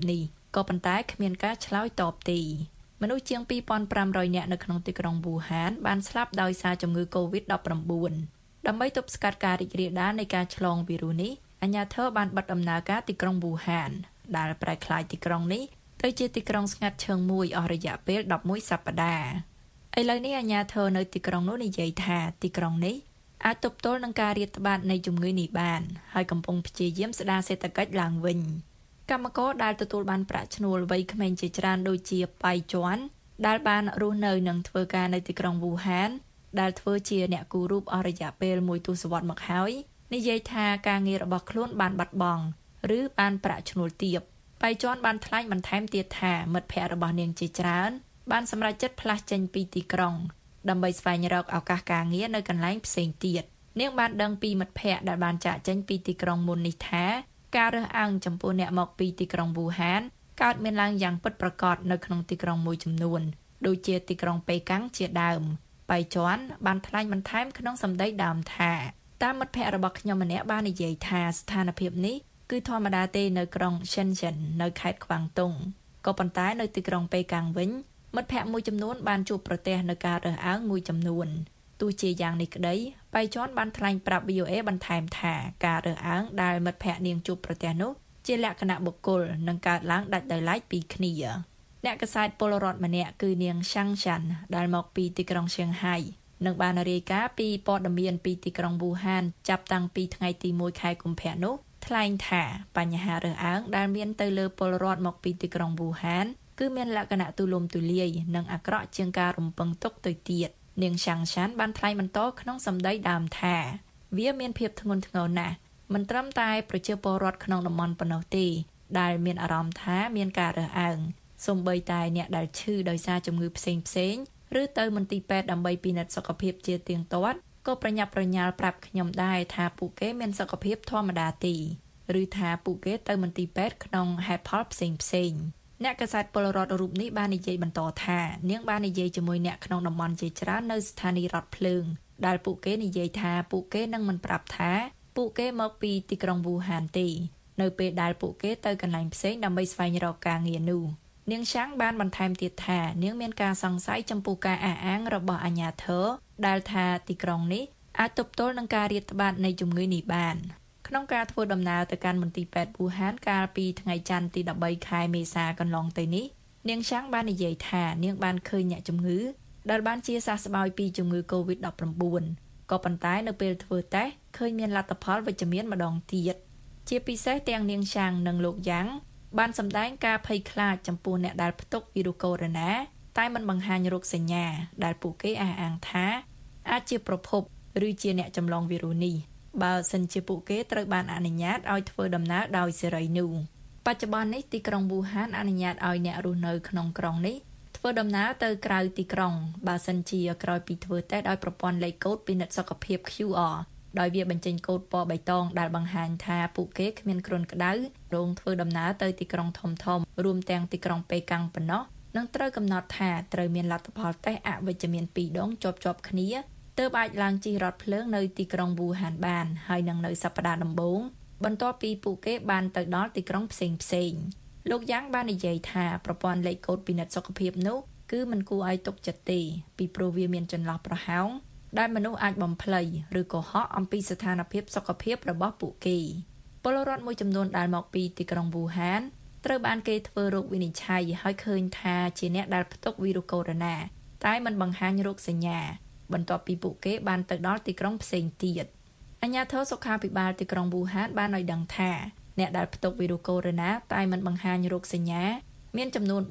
ក៏ប៉ុន្តែគ្មានការឆ្លើយតបទេមនុស្សជាង 2,500 នាក់នៅក្នុងទីក្រុងវូហានបានស្លាប់ដោយសារជំងឺ COVID-19 ដើម្បីទប់ស្កាត់ការរីករាលដាលនៃការឆ្លងវីរុសនេះអាជ្ញាធរបានបិទដំណើរការទីក្រុងវូហានដែលប្រែក្លាយទីក្រុងនេះទៅជាទីក្រុងស្ងាត់ឈឹងមួយអស់រយៈពេល11សប្តាហ៍ឥឡូវនេះអាជ្ញាធរនៅទីក្រុងនោះនិយាយថាទីក្រុងនេះអាចទប់ទល់នឹងការរាតត្បាតនៃជំងឺនេះបានហើយកំពុងព្យាយាមស្ដារសេដ្ឋកិច្ចឡើងវិញកម្មករដែលទទួលបានប្រាក់ឈ្នួលវ័យក្មេងជាច្រើនដូចជាប៉ៃជាន់ដែលបានរស់នៅនិងធ្វើការនៅទីក្រុងវូហានដែលធ្វើជាអ្នកគូររូបអស់រយៈពេល1ទសវត្សរ៍មកហើយនិយាយថាការងាររបស់ខ្លួនបានបាត់បង់ឬបានប្រាក់ឈ្នួលទាបប៉ៃជាន់បានថ្លែងបន្ថែមទៀតថាមិត្តភ័ក្តិរបស់នាងជាច្រើនបានសម្រេចចិត្តផ្លាស់ចេញពីទីក្រុងដើម្បីស្វែងរកឱកាសការងារនៅកន្លែងផ្សេងទៀតនាងបានដឹងពីមិត្តភ័ក្តិដែលបានចាកចេញពីទីក្រុងមុននេះថាការរើសអើងចំពោះអ្នកមកពីទីក្រុងវូហានកើតមានឡើងយ៉ាងពិតប្រាកដនៅក្នុងទីក្រុងមួយចំនួនដូចជាទីក្រុងប៉េកាំងជាដើមប៉ៃជាន់បានថ្លែងបន្ថែមក្នុងសម្ដីដើមថាតាមមិត្តភ័ក្តិរបស់ខ្ញុំម្នាក់បាននិយាយថាស្ថានភាពនេះគឺធម្មតាទេនៅក្រុង Shenzhen នៅខេត្តខ្វាំងតុងក៏ប៉ុន្តែនៅទីក្រុងប៉េកាំងវិញមិត្តភ័ក្តិមួយចំនួនបានជួបប្រទះនៅការរើសអើងមួយចំនួនទោះជាយ៉ាងនេះក្តីប៉ៃជាន់បានថ្លែងប្រាប់ VOA បន្ថែមថាការរើសអើងដែលមិត្តភ័ក្តិនាងជួបប្រទះនោះជាលក្ខណៈបុគ្គលនិងកើតឡើងដាច់ដោយឡែកពីគ្នាអ្នកកាសែតពលរដ្ឋម្នាក់គឺនាងឆាំងឆាន់ដែលមកពីទីក្រុងសៀងហៃនឹងបានរាយការណ៍ពីព័ត៌មានពីទីក្រុងវូហានចាប់តាំងពីថ្ងៃទី1ខែកុម្ភៈនោះថ្លែងថាបញ្ហារើសអើងដែលមានទៅលើពលរដ្ឋមកពីទីក្រុងវូហានគឺមានលក្ខណៈទូលំទូលាយនិងអាក្រក់ជាងការរំពឹងទុកទៅទៀតនាងឆាំងឆាន់បានថ្លែងបន្តក្នុងសម្ដីដើមថាវាមានភាពធ្ងន់ធ្ងរណាស់មិនត្រឹមតែប្រជាពលរដ្ឋក្នុងតំបន់ប៉ុណ្ណោះទេដែលមានអារម្មណ៍ថាមានការរើសអើងសូម្បីតែអ្នកដែលឈឺដោយសារជំងឺផ្សេងឬទៅមន្ទីរពេទ្យដើម្បីពិនិត្យសុខភាពជាទៀងទាត់ក៏ប្រញាប់ប្រញាល់ប្រាប់ខ្ញុំដែរថាពួកគេមានសុខភាពធម្មតាទេឬថាពួកគេទៅមន្ទីរពេទ្យក្នុងហេតុផលផ្សេងអ្នកកាសែតពលរដ្ឋរូបនេះបាននិយាយបន្តថានាងបាននិយាយជាមួយអ្នកក្នុងតំបន់ជាច្រើននៅស្ថានីយ៍រថភ្លើងដែលពួកគេនិយាយថាពួកគេនឹងមិនប្រាប់ថាពួកគេមកពីទីក្រុងវូហានទេនៅពេលដែលពួកគេទៅកន្លែងផ្សេងដើម្បីស្វែងរកការងារនោះនាងឆាំងបានបន្ថែមទៀតថានាងមានការសង្ស័យចំពោះការអះអាងរបស់អាជ្ញាធរដែលថាទីក្រុងនេះអាចទប់ទល់នឹងការរាតត្បាតនៃជំងឺនេះបានក្នុងការធ្វើដំណើរទៅកាន់មន្ទីរពេទ្យវូហានកាលពីថ្ងៃច័ន្ទទី13ខែមេសាកន្លងទៅនេះនាងឆាំងបាននិយាយថានាងបានឃើញអ្នកជំងឺដែលបានជាសះស្បើយពីជំងឺ COVID-19 ក៏ប៉ុន្តែនៅពេលធ្វើតេស្តឃើញមានលទ្ធផលវិជ្ជមានម្ដងទៀតជាពិសេសទាំងនាងឆាំងនិងលោកយ៉ាងបានសម្ដែងការភ័យខ្លាចចំពោះអ្នកដែលផ្ទុកវីរុសកូវីដ -19 តែមិនបង្ហាញរោគសញ្ញាដែលពួកគេអះអាងថាអាចជាប្រភពឬជាអ្នកចម្លងវីរុសនេះបើសិនជាពួកគេត្រូវបានអនុញ្ញាតឲ្យធ្វើដំណើរដោយសេរីនោះបច្ចុប្បន្ននេះទីក្រុងវូហានអនុញ្ញាតឲ្យអ្នករស់នៅក្នុងក្រុងនេះធ្វើដំណើរទៅក្រៅទីក្រុងបើសិនជាក្រោយពីធ្វើតេស្តដោយប្រព័ន្ធលេខកូដពិនិត្យសុខភាព QR ដោយវាបញ្ចេញកូដពណ៌បៃតងដែលបង្ហាញថាពួកគេគ្មានគ្រុនក្តៅរងធ្វើដំណើរទៅទីក្រុងធំៗរួមទាំងទីក្រុងប៉េកាំងប៉ុណ្ណោះនឹងត្រូវកំណត់ថាត្រូវមានលទ្ធផលតេស្តអវិជ្ជមាន2ដងជាប់ៗគ្នាទើបអាចឡើងជិះរថភ្លើងនៅទីក្រុងវូហានបានហើយនឹងនៅសប្តាហ៍ដំបូងបន្ទាប់ពីពួកគេបានទៅដល់ទីក្រុងផ្សេងលោកយ៉ាងបាននិយាយថាប្រព័ន្ធលេខកូដពិនិត្យសុខភាពនោះគឺមិនគួរឲ្យទុកចិត្តទេពីព្រោះវាមានចន្លោះប្រហោងដែលមនុស្សអាចបំភ្លៃឬកុហកអំពីស្ថានភាពសុខភាពរបស់ពួកគេពលរដ្ឋមួយចំនួនដែលមកពីទីក្រុងវូហានត្រូវបានគេធ្វើរោគវិនិច្ឆ័យហើយឃើញថាជាអ្នកដែលផ្ទុកវីរុសកូវីដ -19 តែមិនបង្ហាញរោគសញ្ញាបន្ទាប់ពីពួកគេបានទៅដល់ទីក្រុងផ្សេងទៀតអាជ្ញាធរសុខាភិបាលទីក្រុងវូហានបានឲ្យដឹងថាអ្នកដែលផ្ទុកវីរុសកូវីដ -19 តែមិនបង្ហាញរោគសញ្ញាមានចំនួន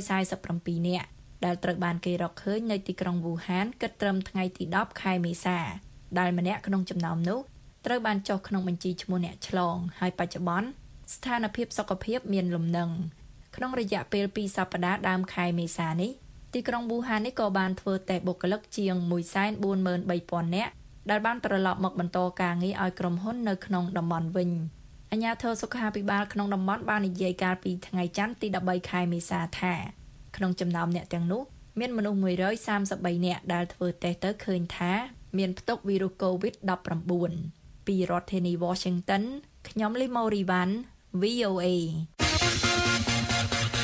447នាក់ដែលត្រូវបានគេរកឃើញនៅទីក្រុងវូហានគិតត្រឹមថ្ងៃទី10ខែមេសាដែលម្នាក់ក្នុងចំណោមនោះត្រូវបានចុះក្នុងបញ្ជីឈ្មោះអ្នកឆ្លងហើយបច្ចុប្បន្នស្ថានភាពសុខភាពមានលំនឹងក្នុងរយៈពេល2សប្តាហ៍ដើមខែមេសានេះទីក្រុងវូហាននេះក៏បានធ្វើតេស្តបុគ្គលិកជាង 143,000 នាក់ដែលបានត្រឡប់មកបន្តការងារឲ្យក្រុមហ៊ុននៅក្នុងតំបន់វិញអាជ្ញាធរសុខាភិបាលក្នុងតំបន់បាននិយាយកាលពីថ្ងៃច័ន្ទទី13ខែមេសាថាក្នុងចំណោមអ្នកទាំងនោះមានមនុស្ស133នាក់ដែលធ្វើតេស្តទៅឃើញថាមានផ្ទុកវីរុស COVID-19 ពីរដ្ឋធានី Washington ខ្ញុំលីម៉ូរីវ៉ាន់ VOA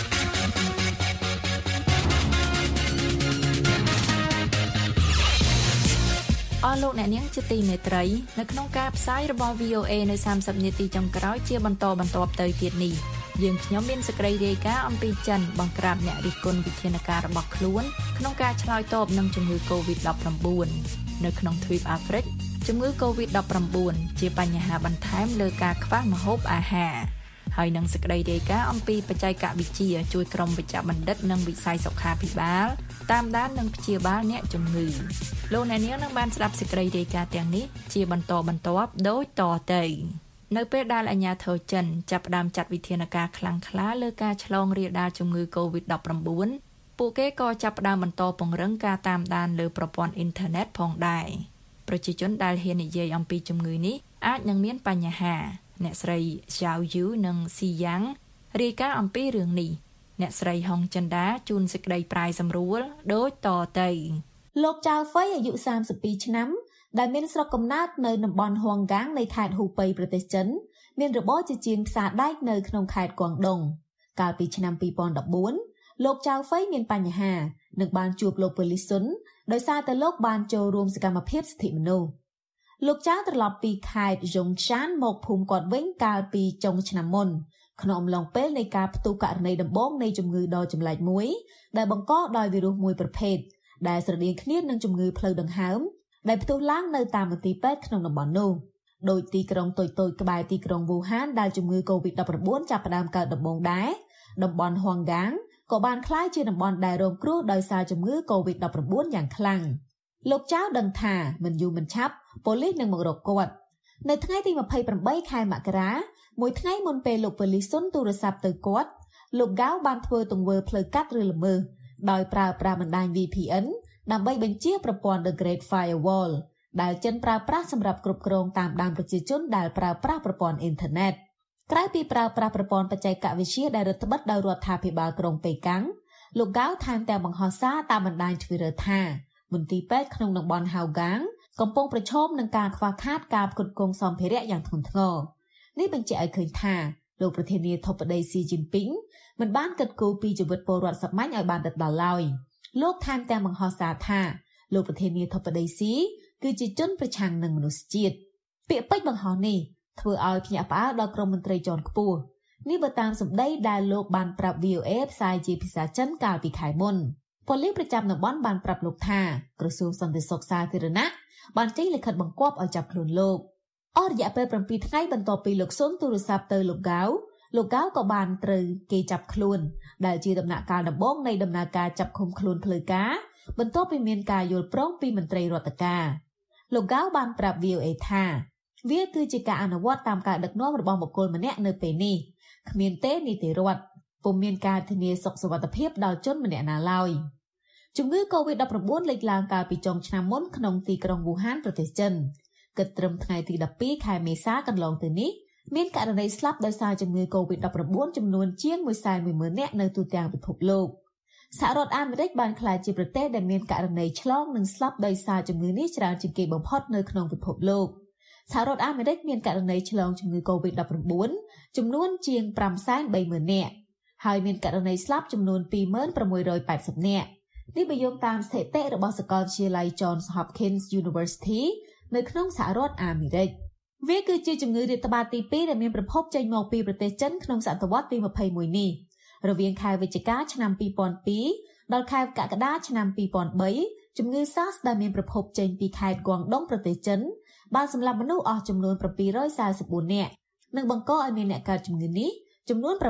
អស់លោកអ្នកនាងជាទីមេត្រីនៅក្នុងការផ្សាយរបស់ VOA នៅ30នាទីចុងក្រោយជាបន្តបន្ទាប់ទៅទៀតនេះយើងខ្ញុំមានសេចក្តីរាយការណ៍អំពីចិនបង្ក្រាបអ្នករិះគន់វិធានការរបស់ខ្លួនក្នុងការឆ្លើយតបនឹងជំងឺ COVID-19 នៅក្នុងទ្វីបអាហ្វ្រិកជំងឺ COVID-19 ជាបញ្ហាបន្ថែមលើការខ្វះម្ហូបអាហារហើយនឹងសេចក្តីរាយការណ៍អំពីបច្ចេកវិទ្យាជួយក្រុមវិជ្ជបណ្ឌិតនិងវិស័យសុខាភិបាលតាមដាននិងព្យាបាលអ្នកជំងឺលោកអ្នកនាងនឹងបានស្ដាប់សេចក្តីរាយការណ៍ទាំងនេះជាបន្តបន្ទាប់ដូចតទៅនៅពេលដែលអាជ្ញាធរចិនចាប់ផ្ដើមចាត់វិធានការខ្លាំងក្លាលើការឆ្លងរាលដាលជំងឺ COVID-19 ពួកគេក៏ចាប់ផ្ដើមបន្តពង្រឹងការតាមដានលើប្រព័ន្ធអ៊ីនធឺណិតផងដែរប្រជាជនដែលហ៊ាននិយាយអំពីជំងឺនេះអាចនឹងមានបញ្ហាអ្នកស្រី Xiao Yu និង Si Yang រាយការណ៍អំពីរឿងនេះអ្នកស្រីហុងចិនដាជួនសេចក្តីប្រាយសម្រួលដូចតទៅលោកចៅហ្វៃអាយុ32ឆ្នាំដែលមានស្រុកកំណើតនៅតំបន់ហួងហ្គាងនៃខេត្តហ៊ូប៉ៃប្រទេសចិនមានរបរជាជាងផ្សារដែកនៅក្នុងខេត្តគួងដុងកាលពីឆ្នាំ2014លោកចៅហ្វៃមានបញ្ហានិងបានជួបលោកប៉ូលីសស៊ុនដោយសារតែលោកបានចូលរួមសកម្មភាពសិទ្ធិមនុស្សលោកចៅត្រឡប់ពីខេត្តយងឆានមកភូមិគាត់វិញកាលពីចុងឆ្នាំមុនក្នុងអំឡុងពេលនៃការផ្ទុះករណីដំបូងនៃជំងឺដ៏ចម្លែកមួយដែលបង្កដោយវីរុសមួយប្រភេទដែលស្រដៀងគ្នានឹងជំងឺផ្លូវដង្ហើមដែលផ្ទុះឡើងនៅតាមមន្ទីរពេទ្យក្នុងតំបន់នោះដោយទីក្រុងតូចៗក្បែរទីក្រុងវូហានដែលជំងឺ COVID-19 ចាប់ផ្ដើមកើតដំបូងដែរតំបន់ហួងហ្គាងក៏បានក្លាយជាតំបន់ដែលរងគ្រោះដោយសារជំងឺ COVID-19 យ៉ាងខ្លាំងលោកចៅដឹងថាមិនយូរមិនឆាប់ប៉ូលីសនឹងមករកគាត់នៅថ្ងៃទី28ខែមករាមួយថ្ងៃមុនពេលលោកប៉ូលីសស៊ុនទូរស័ព្ទទៅគាត់លោកហ្គាវបានធ្វើទង្វើផ្លូវកាត់ឬល្មើសដោយប្រើប្រាស់បណ្ដាញ VPN ដើម្បីបញ្ជាប្រព័ន្ធ The Great Firewall ដែលចិនប្រើប្រាស់សម្រាប់គ្រប់គ្រងតាមដានប្រជាជនដែលប្រើប្រាស់ប្រព័ន្ធអ៊ីនធឺណិតក្រៅពីប្រើប្រាស់ប្រព័ន្ធបច្ចេកវិទ្យាដែលរដ្ឋបិទដោយរដ្ឋាភិបាលក្រុងប៉េកាំងលោកហ្គាវថែមទាំងបង្ហោះសារតាមបណ្ដាញ Twitter ថាមន្ទីរពេទ្យក្នុងតំបន់ហៅហ្គាងកំពុងប្រឈមនឹងការខ្វះខាតការផ្គត់ផ្គង់សម្ភារៈយ៉ាងធ្ងន់ធ្ងរនេះបញ្ជាក់ឲ្យឃើញថាលោកប្រធានាធិបតីស៊ីជីនពីងមិនបានគិតគូរពីជីវិតពលរដ្ឋសាមញ្ញឲ្យបានដិតដល់ឡើយលោកថែមទាំងបង្ហោះសារថាលោកប្រធានាធិបតីស៊ីគឺជាជនប្រឆាំងនឹងមនុស្សជាតិពាក្យពេចន៍បង្ហោះនេះធ្វើឲ្យភ្ញាក់ផ្អើលដល់ក្រុមមន្ត្រីជាន់ខ្ពស់នេះបើតាមសម្ដីដែលលោកបានប្រាប់ VOA ផ្សាយជាភាសាចិនកាលពីខែមុនប៉ូលីសប្រចាំតំបន់បានប្រាប់លោកថាក្រសួងសន្តិសុខសាធារណៈបានចេញលិខិតបង្គាប់ឲ្យចាប់ខ្លួនលោកអស់រយៈពេល7ថ្ងៃបន្ទាប់ពីលោកស៊ុនទូរស័ព្ទទៅលោកហ្គាវក៏បានត្រូវគេចាប់ខ្លួនដែលជាដំណាក់កាលដំបូងនៃដំណើរការចាប់ឃុំខ្លួនផ្លូវការបន្ទាប់ពីមានការយល់ព្រមពីមន្ត្រីរដ្ឋការលោកហ្គាវបានប្រាប់ VOA ថាវាគឺជាការអនុវត្តតាមការដឹកនាំរបស់បុគ្គលម្នាក់នៅពេលនេះគ្មានទេនីតិរដ្ឋពុំមានការធានាសុខសុវត្ថិភាពដល់ជនម្នាក់ណាឡើយជំងឺ COVID-19 លេចឡើងកាលពីចុងឆ្នាំមុនក្នុងទីក្រុងវូហានប្រទេសចិនគិតត្រឹមថ្ងៃទី12ខែមេសាកន្លងទៅនេះមានករណីស្លាប់ដោយសារជំងឺ COVID-19 ចំនួនជាង 110,000 នាក់នៅទូទាំងពិភពលោកសហរដ្ឋអាមេរិកបានក្លាយជាប្រទេសដែលមានករណីឆ្លងនិងស្លាប់ដោយសារជំងឺនេះច្រើនជាងគេបំផុតនៅក្នុងពិភពលោកសហរដ្ឋអាមេរិកមានករណីឆ្លងជំងឺ COVID-19 ចំនួនជាង 530,000 នាក់ហើយមានករណីស្លាប់ចំនួន 2,680 នាក់នេះបើយោងតាមស្ថិតិរបស់សាកលវិទ្យាល័យ Johns Hopkins University នៅក្នុងសហរដ្ឋអាមេរិកវាគឺជាជំងឺរាតត្បាតទី2ដែលមានប្រភពចេញមកពីប្រទេសចិនក្នុងសតវត្សទី21នេះរវាងខែវិច្ឆិកាឆ្នាំ2002ដល់ខែកក្កដាឆ្នាំ2003ជំងឺ SARS ដែលមានប្រភពចេញពីខេត្តគួងដុងប្រទេសចិនបានសម្លាប់មនុស្សអស់ចំនួន744នាក់និងបង្កឲ្យមានអ្នកកើតជំងឺនេះចំនួន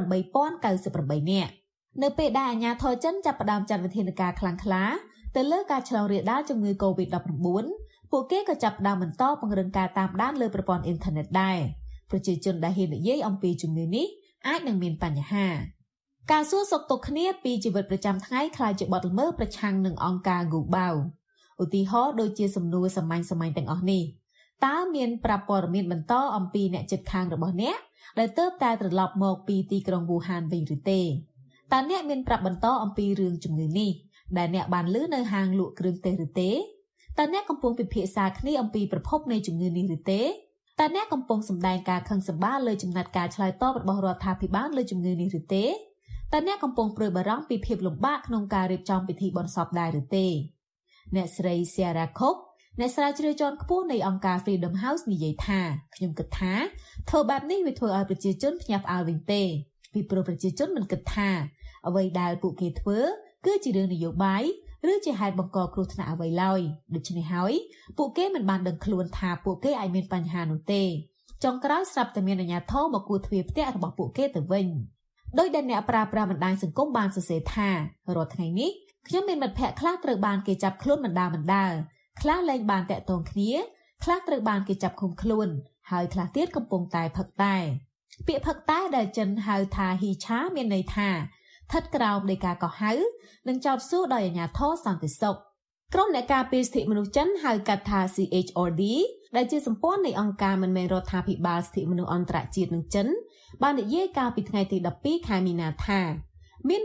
8,098នាក់នៅពេលដែលអាជ្ញាធរចិនចាប់ផ្ដើមចាត់វិធានការខ្លាំងក្លាទៅលើការឆ្លងរាលដាលជំងឺ COVID-19 ពួកគេក៏ចាប់ផ្ដើមបន្តពង្រឹងការតាមដានលើប្រព័ន្ធអ៊ីនធឺណិតដែរប្រជាជនដែលហ៊ាននិយាយអំពីជំងឺនេះអាចនឹងមានបញ្ហាការសួរសុខទុក្ខគ្នាពីជីវិតប្រចាំថ្ងៃក្លាយជាបទល្មើសប្រឆាំងនឹងអង្គការ Google ឧទាហរណ៍ដូចជាសំណួរសាមញ្ញៗទាំងអស់នេះតើមានប្រាប់ព័ត៌មានបន្តអំពីអ្នកជិតខាងរបស់អ្នកដែលទើបតែត្រឡប់មកពីទីក្រុងវូហានវិញឬទេតើអ្នកមានប្រាប់បន្តអំពីរឿងជំងឺនេះដែលអ្នកបានឮនៅហាងលក់គ្រឿងទេសឬទេតើអ្នកកំពុងពិភាក្សាគ្នាអំពីប្រភពនៃជំងឺនេះឬទេតើអ្នកកំពុងសម្ដែងការខឹងសម្បារលើចំណាត់ការឆ្លើយតបរបស់រដ្ឋាភិបាលលើជំងឺនេះឬទេតើអ្នកកំពុងព្រួយបារម្ភពីភាពលំបាកក្នុងការរៀបចំពិធីបុណ្យសពដែរឬទេអ្នកស្រី Sarah Cook អ្នកស្រាវជ្រាវជាន់ខ្ពស់នៃអង្គការ Freedom House និយាយថាខ្ញុំគិតថាធ្វើបែបនេះវាធ្វើឲ្យប្រជាជនភ្ញាក់ផ្អើលវិញទេពីព្រោះប្រជាជនមិនគិតថាអ្វីដែលពួកគេធ្វើគឺជារឿងនយោបាយឬជាហេតុបង្កគ្រោះថ្នាក់អ្វីឡើយដូច្នេះហើយពួកគេមិនបានដឹងខ្លួនថាពួកគេអាចមានបញ្ហានោះទេចុងក្រោយស្រាប់តែមានអាជ្ញាធរមកគូសទ្វារផ្ទះរបស់ពួកគេទៅវិញដោយដែលអ្នកប្រើប្រាស់បណ្ដាញសង្គមបានសរសេរថារាល់ថ្ងៃនេះខ្ញុំមានមិត្តភ័ក្តិខ្លះត្រូវបានគេចាប់ខ្លួនបណ្ដាខ្លះលែងបានតាក់ទងគ្នាខ្លះត្រូវបានគេចាប់ឃុំខ្លួនហើយខ្លះទៀតកំពុងតែផឹកតែពាក្យផឹកតែដែលចិនហៅថាហ៊ីឆាមានន័យថាស្ថិតក្រោមនៃការកោះហៅនិងចោទសួរដោយអាជ្ញាធរសន្តិសុខក្រុមអ្នកការពារសិទ្ធិមនុស្សចិនហៅកាត់ថា CHRD ដែលជាសម្ព័ន្ធនៃអង្គការមិនមែនរដ្ឋាភិបាលសិទ្ធិមនុស្សអន្តរជាតិនឹងចិនបាននិយាយកាលពីថ្ងៃទី12ខែមីនាថាមាន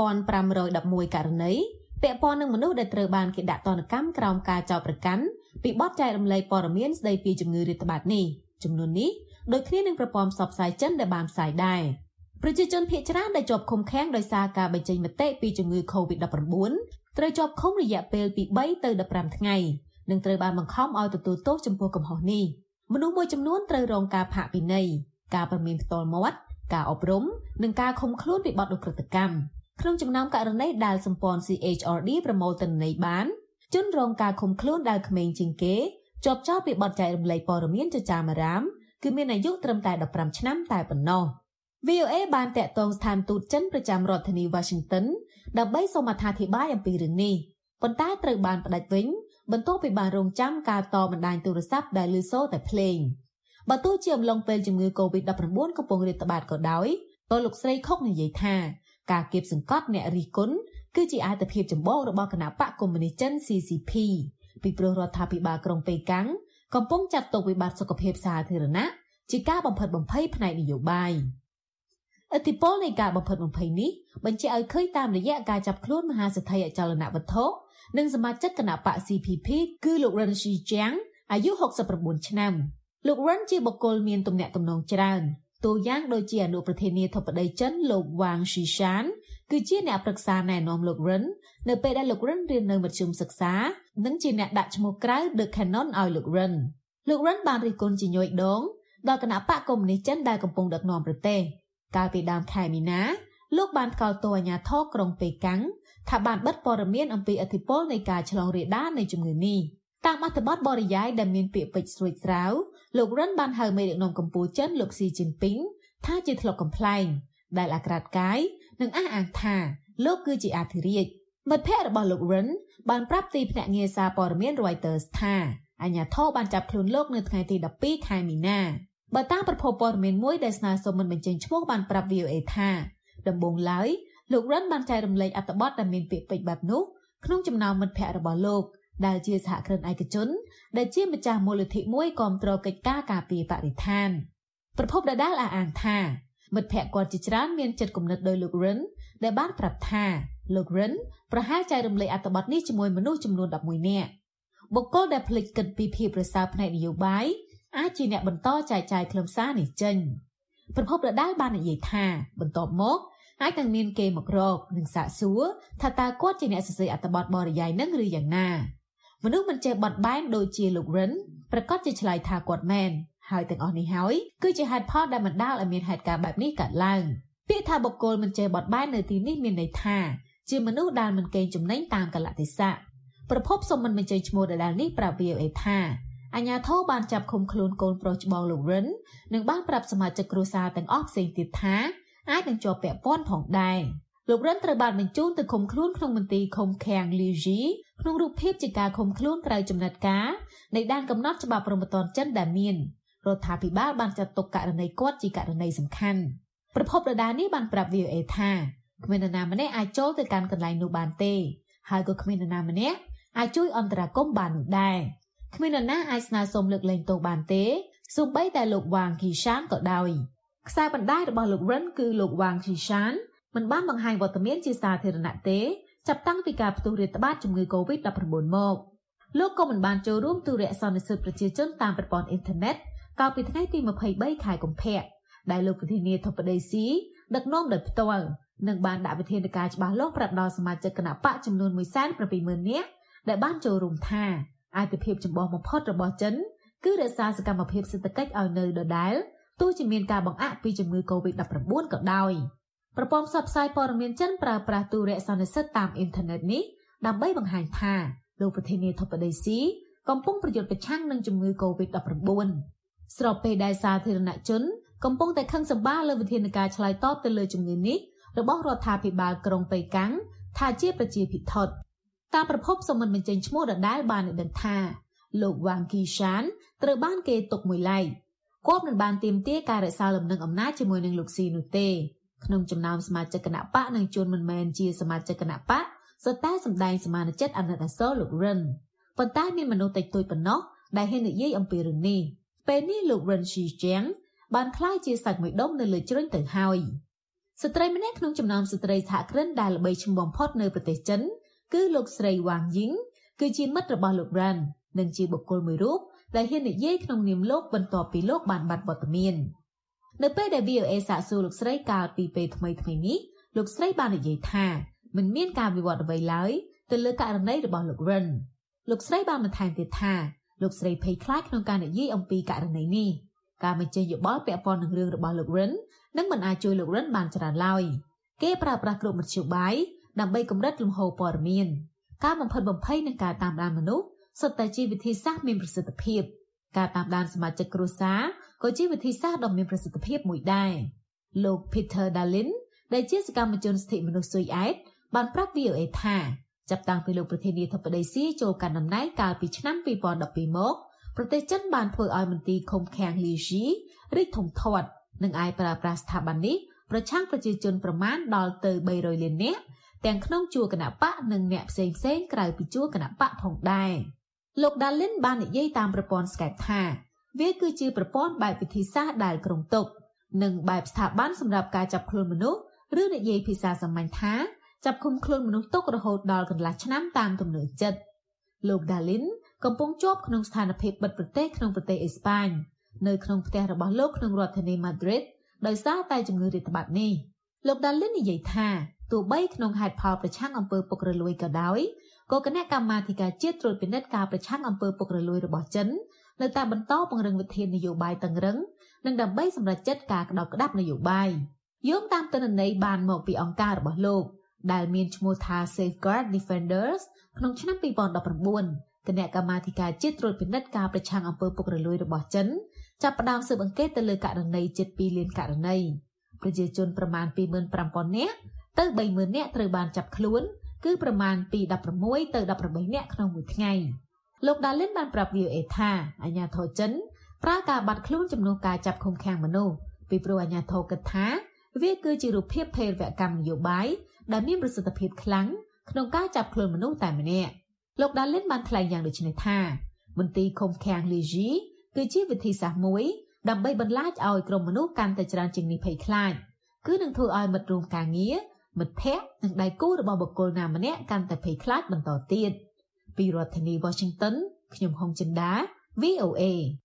5511 ករណីពាក់ព័ន្ធនឹងមនុស្សដែលត្រូវបានគេដាក់ទណ្ឌកម្មក្រោមការចោទប្រកាន់ពីបទចែករំលែកព័ត៌មានស្ដីពីជំងឺរាតត្បាតនេះចំនួននេះដូចគ្នានឹងប្រព័ន្ធផ្សព្វផ្សាយចិនដែលបានផ្សាយដែរប្រជាជនភាគច្រើនដែលជាប់ឃុំឃាំងដោយសារការបញ្ចេញមតិពីជំងឺ COVID-19 ត្រូវជាប់ឃុំរយៈពេលពី3ទៅ15ថ្ងៃនិងត្រូវបានបង្ខំឲ្យទទួលទោសចំពោះកំហុសនេះមនុស្សមួយចំនួនត្រូវរងការផាកពិន័យការប្រមានផ្ទាល់មាត់ការអប់រំនិងការឃុំខ្លួនពីបទឧក្រិដ្ឋកម្មក្នុងចំណោមករណីដែលសម្ព័ន្ធ CHRD ប្រមូលទិន្នន័យបានជនរងការឃុំខ្លួនដែលក្មេងជាងគេជាប់ចោទពីបទចែករំលែកព័ត៌មានចចាមអារាមគឺមានអាយុត្រឹមតែ15ឆ្នាំតែប៉ុណ្ណោះ VOA បានតាក់ទងស្ថានទូតចិនប្រចាំរដ្ឋធានី Washington ដើម្បីសូមអត្ថាធិប្បាយអំពីរឿងនេះប៉ុន្តែត្រូវបានផ្តាច់វិញបន្ទាប់ពីបានរងចាំការតបណ្ដាញទូរស័ព្ទដែលឮសូរតែភ្លេងបើទោះជាអំឡុងពេលជំងឺ COVID-19 កំពុងរាតត្បាតក៏ដោយក៏លោកស្រីខុកនិយាយថាការគៀបសង្កត់អ្នករិះគន់គឺជាអាទិភាពចម្បងរបស់គណបក្សកុម្មុយនីសចិន CCP ពីព្រោះរដ្ឋាភិបាលក្រុងប៉េកាំងកំពុងចាត់ទុកវិបត្តិសុខភាពសាធារណៈជាការបំផិតបំភ័យផ្នែកនយោបាយឥទ្ធិពលនៃការបំផិតបំភ័យនេះបញ្ជាក់ឲ្យឃើញតាមរយៈការចាប់ខ្លួនមហាសេដ្ឋីអចលនវត្ថុនិងសមាជិកគណបក្ស CPP គឺលោករិនស៊ីជាងអាយុ69ឆ្នាំលោករិនជាបុគ្គលមានទំនាក់ទំនងច្រើនតួយ៉ាងដូចជាអនុប្រធានាធិបតីចិនលោកវ៉ាងស៊ីសានគឺជាអ្នកប្រឹក្សាណែនាំលោករិននៅពេលដែលលោករិនរៀននៅមធ្យមសិក្សានិងជាអ្នកដាក់ឈ្មោះក្រៅ The Canon ឲ្យលោករិនបានរិះគន់ជាញយដងដល់គណបក្សកុម្មុយនីសចិនដែលកំពុងដឹកនាំប្រទេសកាលពីដើមខែមីនាលោកបានថ្កោលទោសអាជ្ញាធរក្រុងប៉េកាំងថាបានបិទព័ត៌មានអំពីឥទ្ធិពលនៃការឆ្លងរាលដាលនៃជំងឺនេះតាមអត្ថបទបរិយាយដែលមានពាក្យពេចន៍ស្រួចស្រាវលោករិនបានហៅមេដឹកនាំកម្ពុជាចិនលោកស៊ីជីនពីងថាជាធ្លុកកំប្លែងដែលអាក្រាតកាយនិងអះអាងថាលោកគឺជាអធិរាជមិត្តភ័ក្តិរបស់លោករិនបានប្រាប់ទីភ្នាក់ងារសារព័ត៌មាន Reuters ថាអាជ្ញាធរបានចាប់ខ្លួនលោកនៅថ្ងៃទី12ខែមីនាបើតាមប្រភពព័ត៌មានមួយដែលស្នើសុំមិនបញ្ចេញឈ្មោះបានប្រាប់ VOA ថាដំបូងឡើយលោករិនបានចែករំលែកអត្ថបទដែលមានពាក្យពេចន៍បែបនោះក្នុងចំណោមមិត្តភ័ក្តិរបស់លោកដែលជាសហគ្រិនឯកជនដែលជាម្ចាស់មូលនិធិមួយគាំទ្រកិច្ចការការពារបរិស្ថានប្រភពដដែលអះអាងថាមិត្តភ័ក្តិគាត់ជាច្រើនមានចិត្តគំនិតដោយលោករិនដែលបានប្រាប់ថាលោករិនប្រហែលចែករំលែកអត្ថបទនេះជាមួយមនុស្សចំនួន11នាក់បុគ្គលដែលភ្លេចគិតពីភាពប្រសើរផ្នែកនយោបាយអាចជាអ្នកបន្តចែកចាយខ្លឹមសារនេះចេញប្រភពដដែលបាននិយាយថាបន្ទាប់មកអាចនឹងមានគេមករកនិងសាកសួរថាតើគាត់ជាអ្នកសរសេរអត្ថបទបរិយាយនឹងឬយ៉ាងណាមនុស្សមិនចេះបត់បែនដូចជាលោករិនប្រកាសជាឆ្លើយថាគាត់មែនហើយទាំងអស់នេះហើយគឺជាហេតុផលដែលបណ្ដាលឲ្យមានហេតុការណ៍បែបនេះកើតឡើងពាក្យថាបុគ្គលមិនចេះបត់បែននៅទីនេះមានន័យថាជាមនុស្សដែលមិនកេងចំណេញតាមកលៈទេសៈប្រភពសុំមិនបញ្ចេញឈ្មោះដដែលនេះប្រាប់ VOA ថាអាជ្ញាធរបានចាប់ឃុំខ្លួនកូនប្រុសច្បងលោករិននិងបានប្រាប់សមាជិកគ្រួសារទាំងអស់ផ្សេងទៀតថាអាចនឹងជាប់ពាក់ព័ន្ធផងដែរលោករិនត្រូវបានបញ្ជូនទៅឃុំខ្លួនក្នុងមន្ទីរឃុំឃាំងលីជីក្នុងរូបភាពជាការឃុំខ្លួនក្រៅចំណាត់ការនៃដែនកំណត់ច្បាប់ព្រហ្មទណ្ឌចិនដែលមានរដ្ឋាភិបាលបានចាត់ទុកករណីគាត់ជាករណីសំខាន់ប្រភពដដែលនេះបានប្រាប់ VOA ថាគ្មាននរណាម្នាក់អាចចូលទៅកាន់កន្លែងនោះបានទេហើយក៏គ្មាននរណាម្នាក់អាចជួយអន្តរាគមន៍បាននោះដែរគ្មាននរណាអាចស្នើសុំលើកលែងទោសបានទេសូម្បីតែលោកវ៉ាងគីសានក៏ដោយខ្សែបណ្ដាញរបស់លោករិនគឺលោកវ៉ាងគីសានមិនបានបង្ហាញវត្តមានជាសាធារណៈទេចាប់តាំងពីការផ្ទុះរាតត្បាតជំងឺ COVID-19 មកលោកក៏មិនបានចូលរួមទូរស័ព្ទនិស្សិតប្រជាជនតាមប្រព័ន្ធអ៊ីនធឺណិតកាលពីថ្ងៃទី23ខែកុម្ភៈដែលលោកប្រធានាធិបតីស៊ីដឹកនាំដោយផ្ទាល់និងបានដាក់វិធានការច្បាស់លាស់ប្រាប់ដល់សមាជិកគណបក្សចំនួន 170,000 នាក់ដែលបានចូលរួមថាអាទិភាពចម្បងបំផុតរបស់ចិនគឺរក្សាសកម្មភាពសេដ្ឋកិច្ចឲ្យនៅដដែលទោះជាមានការបង្អាក់ពីជំងឺ Covid-19 ក៏ដោយប្រព័ន្ធផ្សព្វផ្សាយព័ត៌មានចិនប្រើប្រាស់ទូរស័ព្ទនិស្សិតតាមអ៊ីនធឺណិតនេះដើម្បីបង្ហាញថាលោកប្រធានាធិបតីស៊ីកំពុងប្រយុទ្ធប្រឆាំងនឹងជំងឺ Covid-19 ស្របពេលដែលសាធារណជនកំពុងតែខឹងសម្បារលើវិធានការឆ្លើយតបទៅលើជំងឺនេះរបស់រដ្ឋាភិបាលក្រុងប៉េកាំងថាជាប្រជាភិថុតតាមប្រភពសមមិនបញ្ចេញឈ្មោះដដែលបានដឹងថាលោកវ៉ាងគីសានត្រូវបានគេទុកមួយឡែកគាត់មិនបានទាមទារការរក្សាលំនឹងអំណាចជាមួយនឹងលោកស៊ីនោះទេក្នុងចំណោមសមាជិកគណៈបកនិងជនមិនមែនជាសមាជិកគណៈបកសុទ្ធតែសម្ដែងសមានចិត្តអាណិតអាសូរលោករិនប៉ុន្តែមានមនុស្សតិចតួចប៉ុណ្ណោះដែលហ៊ាននិយាយអំពីរឿងនេះពេលនេះលោករិនស៊ីជាងបានក្លាយជាសាច់មួយដុំនៅលើជ្រុញទៅហើយស្ត្រីម្នាក់ក្នុងចំណោមស្ត្រីសហគ្រិនដែលល្បីឈ្មោះបំផុតនៅប្រទេសចិនគឺលោកស្រីវ៉ាងយីងគឺជាមិត្តរបស់លោករ៉ាន់និងជាបុគ្គលមួយរូបដែលហ៊ាននិយាយក្នុងនាមលោកបន្ទាប់ពីលោកបានបាត់វត្តមាននៅពេលដែល VOA សាកសួរលោកស្រីកាលពីពេលថ្មីៗនេះលោកស្រីបាននិយាយថាមិនមានការវិវត្តអ្វីឡើយទៅលើករណីរបស់លោករ៉ាន់លោកស្រីបានបន្ថែមទៀតថាលោកស្រីភ័យខ្លាចក្នុងការនិយាយអំពីករណីនេះការបញ្ចេញយោបល់ពាក់ព័ន្ធនឹងរឿងរបស់លោករ៉ាន់នឹងមិនអាចជួយលោករ៉ាន់បានច្រើនឡើយគេប្រើប្រាស់គ្រប់មធ្យោបាយដើម្បីកម្រិតលំហូរព័ត៌មានការបំផិតបំភ័យនិងការតាមដានមនុស្សសុទ្ធតែជាវិធីសាស្ត្រមានប្រសិទ្ធភាពការតាមដានសមាជិកគ្រួសារក៏ជាវិធីសាស្ត្រដ៏មានប្រសិទ្ធភាពមួយដែរលោក Peter Dallin ដែលជាសកម្មជនសិទ្ធិមនុស្សស៊ុយអែតបានប្រាប់ VOA ថាចាប់តាំងពីលោកប្រធានាធិបតីស៊ីចូលកាន់តំណែងកាលពីឆ្នាំ2012មកប្រទេសចិនបានធ្វើឲ្យមន្ទីរឃុំឃាំងលីជីរីកធំធាត់និងអាចប្រើប្រាស់ស្ថាប័ននេះប្រឆាំងប្រជាជនប្រមាណដល់ទៅ300លាននាក់ទាំងក្នុងជួរគណៈបកនិងអ្នកផ្សេងៗក្រៅពីជួរគណៈបកផងដែរលោក Dallin បាននិយាយតាមប្រព័ន្ធ Skype ថាវាគឺជាប្រព័ន្ធបែបវិធីសាស្ត្រដែលក្រុងទុកនិងបែបស្ថាប័នសម្រាប់ការចាប់ខ្លួនមនុស្សឬនិយាយភាសាសាមញ្ញថាចាប់ឃុំខ្លួនមនុស្សទុករហូតដល់កន្លះឆ្នាំតាមទំនើចិត្តលោក Dallin កំពុងជាប់ក្នុងស្ថានភាពបិទប្រទេសក្នុងប្រទេសអេស្ប៉ាញនៅក្នុងផ្ទះរបស់លោកក្នុងរដ្ឋធានី Madrid ដោយសារតែជំងឺរាតត្បាតនេះលោក Dallin និយាយថាទោះបីក្នុងហេតុផលប្រឆាំងអំពើពុករលួយក៏ដោយក៏គណៈកម្មាធិការជាតិត្រួតពិនិត្យការប្រឆាំងអំពើពុករលួយរបស់ចិននៅតែបន្តពង្រឹងវិធាននយោបាយតឹងរ៉ឹងនិងដើម្បីសម្រេចចិត្តការក្តោបក្តាប់នយោបាយយោងតាមទិន្នន័យបានមកពីអង្គការរបស់លោកដែលមានឈ្មោះថា Safeguard Defenders ក្នុងឆ្នាំ2019គណៈកម្មាធិការជាតិត្រួតពិនិត្យការប្រឆាំងអំពើពុករលួយរបស់ចិនចាប់ផ្ដើមស៊ើបអង្កេតទៅលើករណីជិត2លានករណីប្រជាជនប្រមាណ 25,000 នាក់ទៅ 30,000 នាក់ត្រូវបានចាប់ខ្លួនគឺប្រមាណពី16ទៅ18នាក់ក្នុងមួយថ្ងៃលោក Dallin បានប្រាប់ VOA ថាអាជ្ញាធរចិនប្រើការបាត់ខ្លួនជំនួសការចាប់ឃុំឃាំងមនុស្សពីព្រោះអាជ្ញាធរគិតថាវាគឺជារូបភាពភេរវកម្មនយោបាយដែលមានប្រសិទ្ធភាពខ្លាំងក្នុងការចាប់ខ្លួនមនុស្សតែម្នាក់លោក Dallin បានថ្លែងយ៉ាងដូចនេះថាមន្ទីរឃុំឃាំងលីជីគឺជាវិធីសាស្ត្រមួយដើម្បីបន្លាចឲ្យក្រុមមនុស្សកាន់តែច្រើនជាងនេះភ័យខ្លាចគឺនឹងធ្វើឲ្យមិត្តរួមការងារមិត្តភ័ក្តិនិងដៃគូរបស់បុគ្គលណាម្នាក់កាន់តែភ័យខ្លាចបន្តទៀតពីរដ្ឋធានី Washington ខ្ញុំហុងចិន្តា VOA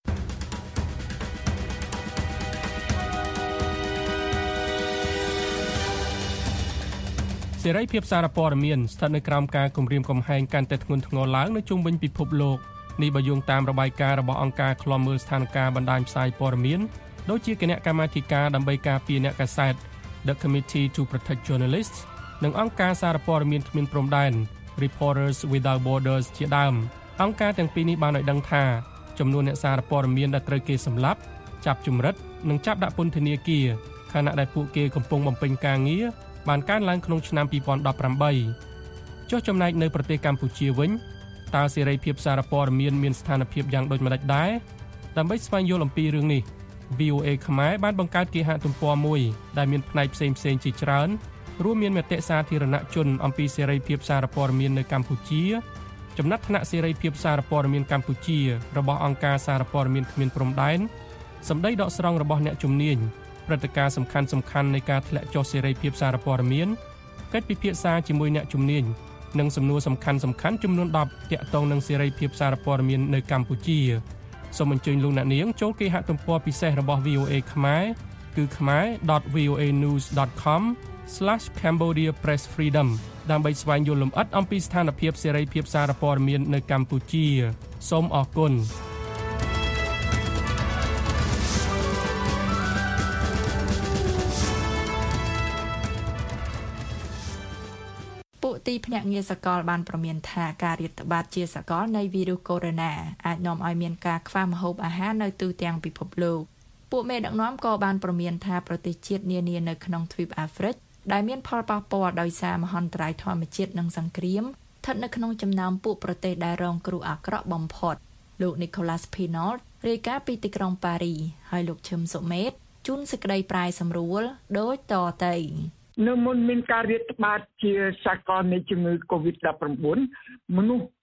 សេរីភាពសារព័ត៌មានស្ថិតនៅក្រោមការគំរាមកំហែងកាន់តែធ្ងន់ធ្ងរឡើងនៅជុំវិញពិភពលោកនេះបើយោងតាមរបាយការណ៍របស់អង្គការឃ្លាំមើលស្ថានភាពបណ្ដាញផ្សាយព័ត៌មានដូចជាគណៈកម្មាធិការដើម្បីការពារអ្នកកាសែត The Committee to Protect Journalists និងអង្គការសារព័ត៌មានគ្មានព្រំដែន Reporters Without Borders ជាដើមអង្គការទាំងពីរនេះបានឲ្យដឹងថាចំនួនអ្នកសារព័ត៌មានដែលត្រូវគេសម្លាប់ចាប់ជំរិតនិងចាប់ដាក់ពន្ធនាគារខណៈដែលពួកគេកំពុងបំពេញការងារបានកើនឡើងក្នុងឆ្នាំ2018ចុះចំណែកនៅប្រទេសកម្ពុជាវិញតើសេរីភាពសារព័ត៌មានមានស្ថានភាពយ៉ាងដូចម្តេចដែរដើម្បីស្វែងយល់អំពីរឿងនេះ VOA ខ្មែរបានបង្កើតគេហទំព័រមួយដែលមានផ្នែកផ្សេងៗជាច្រើនរួមមានមតិសាធារណជនអំពីសេរីភាពសារព័ត៌មាននៅកម្ពុជាចំណាត់ថ្នាក់សេរីភាពសារព័ត៌មានកម្ពុជារបស់អង្គការសារព័ត៌មានគ្មានព្រំដែនសម្ដីដកស្រង់របស់អ្នកជំនាញព្រឹត្តិការណ៍សំខាន់ៗនៃការធ្លាក់ចុះសេរីភាពសារព័ត៌មានកិច្ចពិភាក្សាជាមួយអ្នកជំនាញនិងសំណួរសំខាន់ៗចំនួន10ទាក់ទងនឹងសេរីភាពសារព័ត៌មាននៅកម្ពុជាសូមអញ្ជើញលោកអ្នកនាងចូលគេហទំព័រពិសេសរបស់ VOA ខ្មែរគឺ khmer.voanews.com/Cambodia Press Freedom ដើម្បីស្វែងយល់លម្អិតអំពីស្ថានភាពសេរីភាពសារព័ត៌មាននៅកម្ពុជាសូមអរគុណពួកទីភ្នាក់ងារសកលបានប្រមានថាការរាតត្បាតជាសកលនៃវីរុសកូវីដ -19 អាចនាំឲ្យមានការខ្វះម្ហូបអាហារនៅទូទាំងពិភពលោកពួកមេដឹកនាំក៏បានប្រមានថាប្រទេសជាតិនានានៅក្នុងទ្វីបអាហ្វ្រិកដែលមានផលប៉ះពាល់ដោយសារមហន្តរាយធម្មជាតិនិងសង្គ្រាមស្ថិតនៅក្នុងចំណោមពួកប្រទេសដែលរងគ្រោះអាក្រក់បំផុតលោក Nicholas Pinot រាយការណ៍ពីទីក្រុងប៉ារីហើយលោកឈឹមសុមេតជូនសេចក្តីប្រាយសម្រួលដូចតទៅនៅមុនមានការរាតត្បាតជាសកលនៃជំងឺ COVID-19 មនុស្ស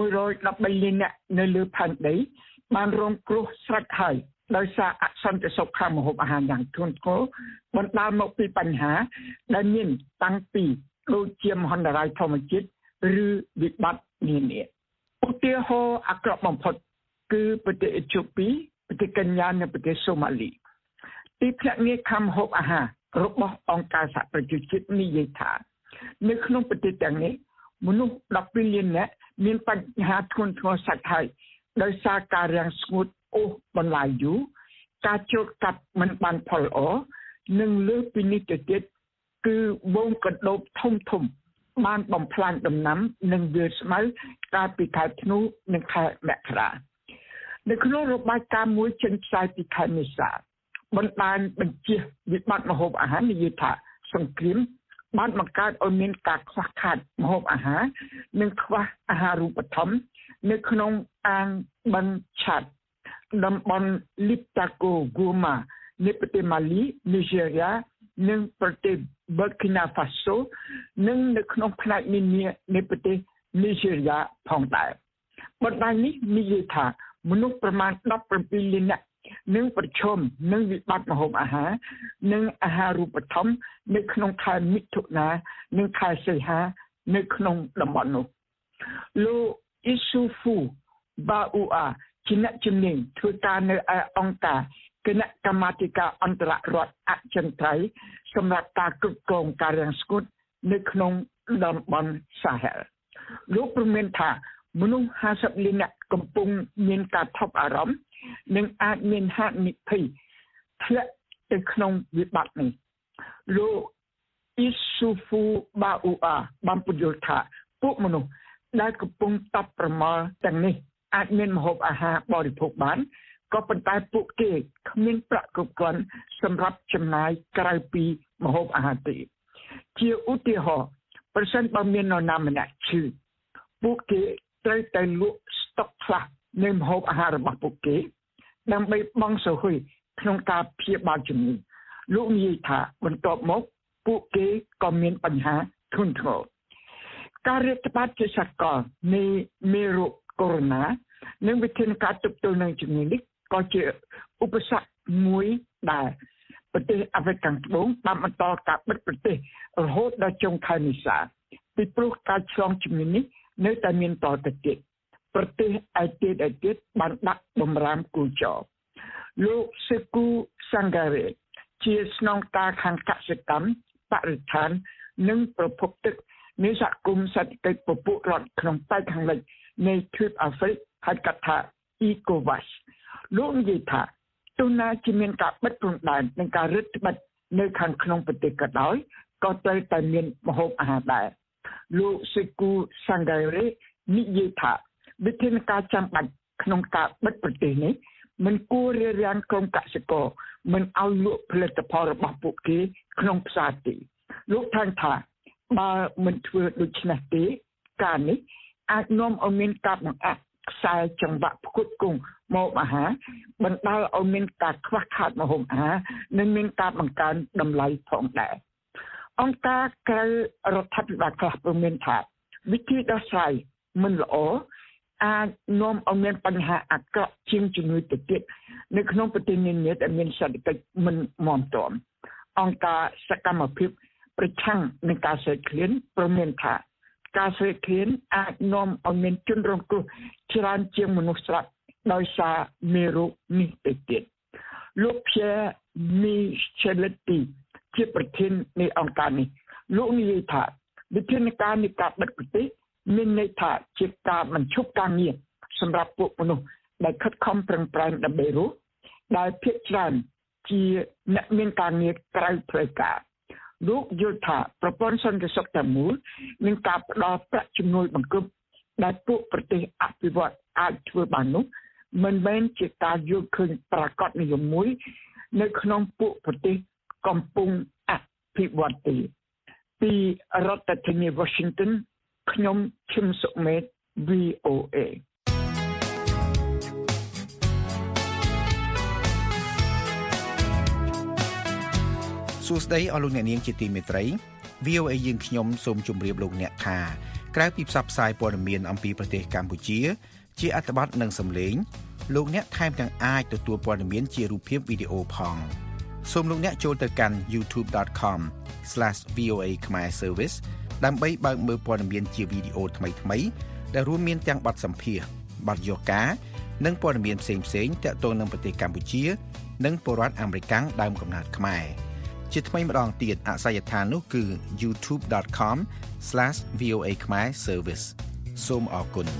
113លាននាក់នៅលើផែនដីបានរងគ្រោះស្រេចហើយដោយសារអសន្តិសុខខាងម្ហូបអាហារយ៉ាងធ្ងន់ធ្ងរបណ្ដាលមកពីបញ្ហាដែលមានតាំងពីដូចជាមហន្តរាយធម្មជាតិឬវិបត្តិនានាឧទាហរណ៍អាក្រក់បំផុតគឺប្រទេសអេត្យូពីប្រទេសកេនយ៉ានិងប្រទេសសូម៉ាលីទីភ្នាក់ងារខាងម្ហូបអាហាររបស់អង្គការសហប្រជាជាតិនិយាយថានៅក្នុងប្រទេសទាំងនេះមនុស្ស12លាននាក់មានបញ្ហាធ្ងន់ធ្ងរសាច់ហើយដោយសារការរាំងស្ងួតអូសបន្លាយយូរការជោគកាត់មិនបានផលល្អនិងលើសពីនេះទៅទៀតគឺវងកណ្ដូបធំបានបំផ្លាញដំណាំនិងវាលស្មៅកាលពីខែធ្នូនិងខែមករានៅក្នុងរបាយការណ៍មួយចេញផ្សាយពីខែមេសាបណ្ដាញបញ្ជាវិបត្តិម្ហូបអាហារនិយាយថាសង្គ្រាមបានបង្កើតឲ្យមានការខ្វះខាតម្ហូបអាហារនិងខ្វះអាហារូបត្ថម្ភនៅក្នុងអាងបឹងឆាត់តំបន់លីបតាកូហ្គូម៉ានៃប្រទេសម៉ាលីនីហ្សេរីនិងប្រទេសប៊ឺគីណាហ្វាសូនិងនៅក្នុងផ្នែកនានានៃប្រទេសនីហ្សេរីផងដែរបណ្ដាញនេះនិយាយថាមនុស្សប្រមាណ17លាននាក់នឹងប្រឈមនឹងវិបត្តិម្ហូបអាហារនិងអាហារូបត្ថម្ភនៅក្នុងខែមិថុនានិងខែសីហានៅក្នុងតំបន់នោះលោកអ៊ីស៊ូហ្វូបាអ៊ូអាជាអ្នកជំនាញធ្វើការនៅអង្គការគណៈកម្មាធិការអន្តររដ្ឋអចិន្ត្រៃយ៍សម្រាប់ការគ្រប់គ្រងការរាំងស្ងួតនៅក្នុងតំបន់សាហែលលោកព្រមានថាមនុស្ស50លាននាក់កំពុងមានការថប់អារម្មណ៍និងអាចមានហានិភ័យធ្លាក់ទៅក្នុងវិបត្តិនេះលោកអ៊ីស៊ូហ្វូបាអ៊ូអាបានពន្យល់ថាពួកមនុស្សដែលកំពុងតប់ប្រមល់ទាំងនេះអាចមានម្ហូបអាហារបរិភោគបានក៏ប៉ុន្តែពួកគេគ្មានប្រាក់គ្រប់គ្រាន់សម្រាប់ចំណាយក្រៅពីម្ហូបអាហារទេជាឧទាហរណ៍ប្រសិនបើមាននរណាម្នាក់ឈឺពួកគេត្រូវតែលក់ស្តុកខ្លះនៃម្ហូបអាហាររបស់ពួកគេដើម្បីបង់សុហុយក្នុងការព្យាបាលជំងឺលោកនិយាយថាបន្ទាប់មកពួកគេក៏មានបញ្ហាធ្ងន់ធ្ងរការរាតត្បាតជាសកលនៃមេរោគកូវីដ -19 និងវិធានការទប់ទល់នឹងជំងឺនេះក៏ជាឧបសគ្គមួយដែលប្រទេសអាហ្វ្រិកខាងត្បូងបានបន្តការបិទប្រទេសរហូតដល់ចុងខែមេសាពីព្រោះការឆ្លងជំងឺនេះនៅតែមានតទៅទៀតប្រទេសឯទៀតបានដាក់បំរាមគូចរលោកសេគូសាំងការេជាស្នងការខាងកសិកម្មបរិស្ថាននិងប្រភពទឹកនៃសហគមន៍សេដ្ឋកិច្ចពពួករដ្ឋក្នុងប៉ែកខាងលិចនៃទ្វីបអាហ្វ្រិកហៅកាត់ថា ECOWAS លោកនិយាយថាទោះណាជាមានការបិទព្រំដែននិងការរឹតបន្តឹងនៅខាងក្នុងប្រទេសក៏ដោយក៏ត្រូវតែមានម្ហូបអាហារដែរលោកសេគូសាំងការេនិយាយថាវិធានការចាំបាច់ក្នុងការបិទប្រទេសនេះមិនគួររារាំងក្រុមកសិករមិនឲ្យលក់ផលិតផលរបស់ពួកគេក្នុងផ្សារទេលោកថែមថាបើមិនធ្វើដូច្នេះទេការនេះអាចនាំឲ្យមានការបង្អាក់ខ្សែចង្វាក់ផ្គត់ផ្គង់ម្ហូបអាហារបណ្ដាលឲ្យមានការខ្វះខាតម្ហូបអាហារនិងមានការបង្កើនតម្លៃផងដែរអង្គការក្រៅរដ្ឋាភិបាលខ្លះព្រមានថាវិធីដោះស្រាយមិនល្អអាចនាំឲ្យមានបញ្ហាអាក្រក់ជាងជំងឺទៅទៀតនៅក្នុងប្រទេសនានាដែលមានសេដ្ឋកិច្ចមិនមាំទាំអង្គការសកម្មភាពប្រឆាំងនឹងការស្រេកឃ្លានព្រមានថាការស្រេកឃ្លានអាចនាំឲ្យមានជនរងគ្រោះច្រើនជាងមនុស្សស្លាប់ដោយសារមេរោគនេះទៅទៀតលោក Pierre Micheletti ជាប្រធាននៃអង្គការនេះលោកនិយាយថាវិធានការនៃការបិទប្រទេសមានន័យថាជាការបញ្ឈប់ការងារសម្រាប់ពួកមនុស្សដែលខិតខំប្រឹងប្រែងដើម្បីរស់ដែលភាគច្រើនជាអ្នកមានការងារក្រៅផ្លូវការលោកយល់ថាប្រព័ន្ធសន្តិសុខតែមួយនឹងការផ្ដល់ប្រាក់ជំនួយបង្កប់ដែលពួកប្រទេសអភិវឌ្ឍអាចធ្វើបាននោះមិនមែនជាការយល់ឃើញប្រាកដនិយមមួយនៅក្នុងពួកប្រទេសកំពុងអភិវឌ្ឍទេពីរដ្ឋធានី Washington ខ្ញុំឈឹមសុមេត VOA សួស្តីអស់លោកអ្នកនាងជាទីមេត្រី VOA យើងខ្ញុំសូមជម្រាបលោកអ្នកថាក្រៅពីផ្សព្វផ្សាយព័ត៌មានអំពីប្រទេសកម្ពុជាជាអត្ថបទនិងសំឡេងលោកអ្នកថែមទាំងអាចទទួលព័ត៌មានជារូបភាពវីដេអូផងសូមលោកអ្នកចូលទៅកាន់ youtube.com/VOA Khmer Service ដើម្បីបើកមើលព័ត៌មានជាវីដេអូថ្មីៗដែលរួមមានទាំងបទសម្ភាសន៍បទយកការនិងព័ត៌មានផ្សេងៗទាក់ទងនឹងប្រទេសកម្ពុជានិងពលរដ្ឋអាមេរិកដើមកំណើតខ្មែរជាថ្មីម្ដងទៀតអាសយដ្ឋាននោះគឺ youtube.com/VOA Khmer Service សូមអរគុណ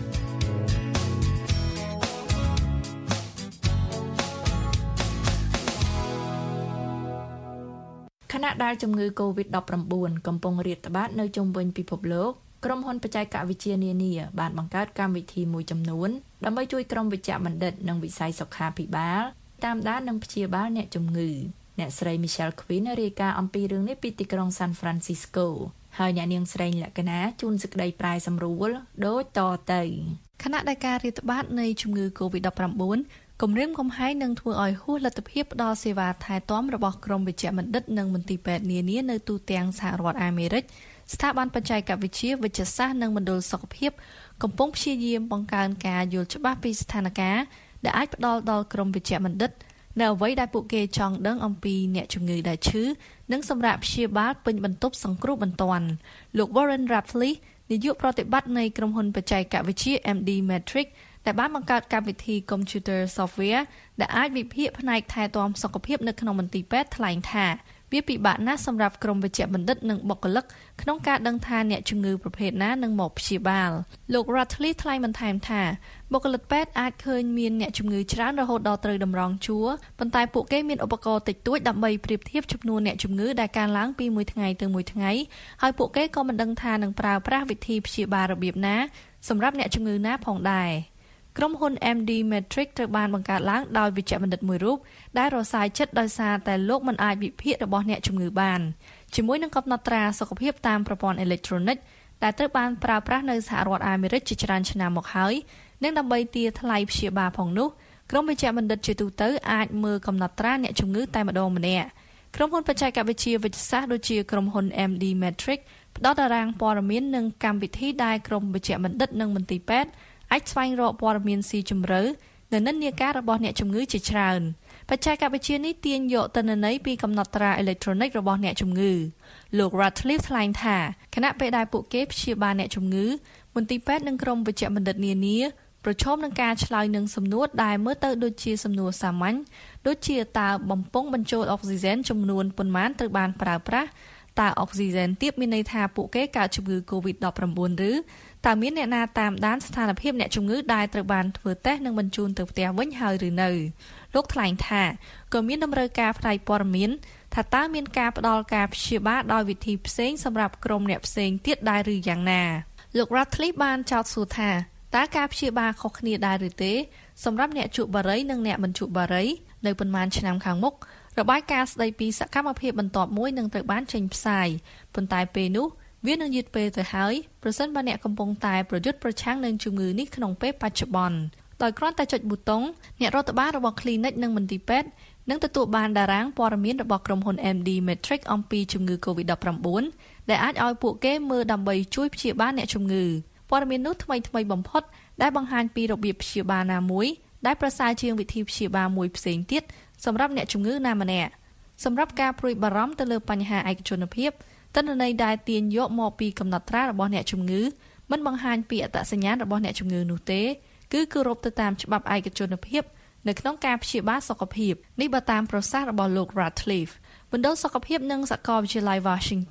ខណៈដែលជំងឺ COVID-19 កំពុងរាតត្បាតនៅជុំវិញពិភពលោកក្រុមហ៊ុនបច្ចេកវិទ្យានានាបានបង្កើតកម្មវិធីមួយចំនួនដើម្បីជួយក្រុមវេជ្ជបណ្ឌិតនិងវិស័យសុខាភិបាលតាមដាននិងព្យាបាលអ្នកជំងឺអ្នកស្រី Michelle Quinn រាយការណ៍អំពីរឿងនេះពីទីក្រុង San Francisco ហើយអ្នកនាងស្រីលក្ខណាជួនសេចក្តីប្រែសម្រួលដូចតទៅខណៈដែលការរាតត្បាតនៃជំងឺ COVID-19 គម្រាមកំហែងនឹងធ្វើឲ្យហួសលទ្ធភាពផ្ដល់សេវាថែទាំរបស់ក្រុមវេជ្ជបណ្ឌិតនិងមន្ទីរពេទ្យនានានៅទូទាំងសហរដ្ឋអាមេរិកស្ថាប័នបច្ចេកវិទ្យាវិទ្យាសាស្ត្រនិងមណ្ឌលសុខភាពកំពុងព្យាយាមបង្កើនការយល់ច្បាស់ពីស្ថានភាពដែលអាចផ្ដល់ដល់ក្រុមវេជ្ជបណ្ឌិតនៅអ្វីដែលពួកគេចង់ដឹងអំពីអ្នកជំងឺដែលឈឺនិងសម្រាប់ព្យាបាលពេញបន្ទប់សង្គ្រោះបន្ទាន់លោក Warren Radcliffe នាយកប្រតិបត្តិនៃក្រុមហ៊ុនបច្ចេកវិទ្យា MD Matrix ដែលបានបង្កើតកម្មវិធី Computer Software ដែលអាចវិភាគផ្នែកថែទាំសុខភាពនៅក្នុងមន្ទីរពេទ្យថ្លែងថាវាពិបាកណាស់សម្រាប់ក្រុមវេជ្ជបណ្ឌិតនិងបុគ្គលិកក្នុងការដឹងថាអ្នកជំងឺប្រភេទណានឹងមកព្យាបាលលោក Radcliffe ថ្លែងបន្ថែមថាបុគ្គលិកពេទ្យអាចឃើញមានអ្នកជំងឺច្រើនរហូតដល់ត្រូវតម្រង់ជួរប៉ុន្តែពួកគេមានឧបករណ៍តិចតួចដើម្បីប្រៀបធៀបចំនួនអ្នកជំងឺដែលកើនឡើងពីមួយថ្ងៃទៅមួយថ្ងៃហើយពួកគេក៏មិនដឹងថានឹងប្រើប្រាស់វិធីព្យាបាលរបៀបណាសម្រាប់អ្នកជំងឺណាផងដែរក្រុមហ៊ុន MD Matrix ត្រូវបានបង្កើតឡើងដោយវេជ្ជបណ្ឌិតមួយរូបដែលរសាយចិត្តដោយសារតែលោកមិនអាចវិភាគរបស់អ្នកជំងឺបានជាមួយនឹងកំណត់ត្រាសុខភាពតាមប្រព័ន្ធអេឡិចត្រូនិកដែលត្រូវបានប្រើប្រាស់នៅសហរដ្ឋអាមេរិកជាច្រើនឆ្នាំមកហើយនិងដើម្បីទារថ្លៃព្យាបាលផងនោះក្រុមវេជ្ជបណ្ឌិតជាទូទៅអាចមើលកំណត់ត្រាអ្នកជំងឺតែម្ដងម្នាក់ក្រុមហ៊ុនបច្ចេកវិទ្យាវិទ្យាសាស្ត្រដូចជាក្រុមហ៊ុន MD Matrix ផ្ដល់តារាងព័ត៌មាននិងកម្មវិធីដែលក្រុមវេជ្ជបណ្ឌិតនិងមន្ទីរពេទ្យអាចស្វែងរកព័ត៌មានស៊ីជម្រៅនៅនិន្នាការរបស់អ្នកជំងឺជាច្រើនបច្ចេកវិទ្យានេះទាញយកទិន្នន័យពីកំណត់ត្រាអេឡិចត្រូនិករបស់អ្នកជំងឺលោក Radcliffe ថ្លែងថាខណៈពេលដែលពួកគេព្យាបាលអ្នកជំងឺមន្ទីរពេទ្យនិងក្រុមវេជ្ជបណ្ឌិតនានាប្រឈមនឹងការឆ្លើយនឹងសំណួរដែលមើលទៅដូចជាសំណួរសាមញ្ញដូចជាតើបំពង់បញ្ចូលអុកស៊ីហ្សែនចំនួនប៉ុន្មានត្រូវបានប្រើប្រាស់តើអុកស៊ីហ្សែនទាបមានន័យថាពួកគេកើតជំងឺ COVID-19 ឬតើមានអ្នកណាតាមដានស្ថានភាពអ្នកជំងឺដែលត្រូវបានធ្វើតេស្តនិងបញ្ជូនទៅផ្ទះវិញហើយឬនៅលោកថ្លែងថាក៏មានតម្រូវការផ្នែកព័ត៌មានថាតើមានការផ្ដល់ការព្យាបាលដោយវិធីផ្សេងសម្រាប់ក្រុមអ្នកផ្សេងទៀតដែរឬយ៉ាងណាលោក Radcliffe បានចោទសួរថាតើការព្យាបាលខុសគ្នាដែរឬទេសម្រាប់អ្នកជក់បារីនិងអ្នកមិនជក់បារីនៅប៉ុន្មានឆ្នាំខាងមុខរបាយការណ៍ស្ដីពីសកម្មភាពបន្ទាប់មួយនឹងត្រូវបានចេញផ្សាយប៉ុន្តែពេលនោះវានឹងយឺតពេលទៅហើយប្រសិនបើអ្នកកំពុងតែប្រយុទ្ធប្រឆាំងនឹងជំងឺនេះក្នុងពេលបច្ចុប្បន្នដោយគ្រាន់តែចុចប៊ូតុងអ្នករដ្ឋបាលរបស់ Clinic និងមន្ទីរពេទ្យនឹងទទួលបានតារាងព័ត៌មានរបស់ក្រុមហ៊ុន MD Matrix អំពីជំងឺ COVID-19 ដែលអាចឲ្យពួកគេមើលដើម្បីជួយព្យាបាលអ្នកជំងឺព័ត៌មាននោះថ្មីបំផុតដែលបង្ហាញពីរបៀបព្យាបាលណាមួយដែលប្រសើរជាងវិធីព្យាបាលមួយផ្សេងទៀតសម្រាប់អ្នកជំងឺណាម្នាក់សម្រាប់ការព្រួយបារម្ភទៅលើបញ្ហាឯកជនភាពទិន្នន័យដែលទាញយកមកពីកំណត់ត្រារបស់អ្នកជំងឺមិនបង្ហាញពីអត្តសញ្ញាណរបស់អ្នកជំងឺនោះទេគឺគោរពទៅតាមច្បាប់ឯកជនភាពនៅក្នុងការព្យាបាលសុខភាពនេះបើតាមប្រសាសន៍របស់លោក Radcliffe មណ្ឌលសុខភាពនិងសាកលវិទ្យាល័យ Washington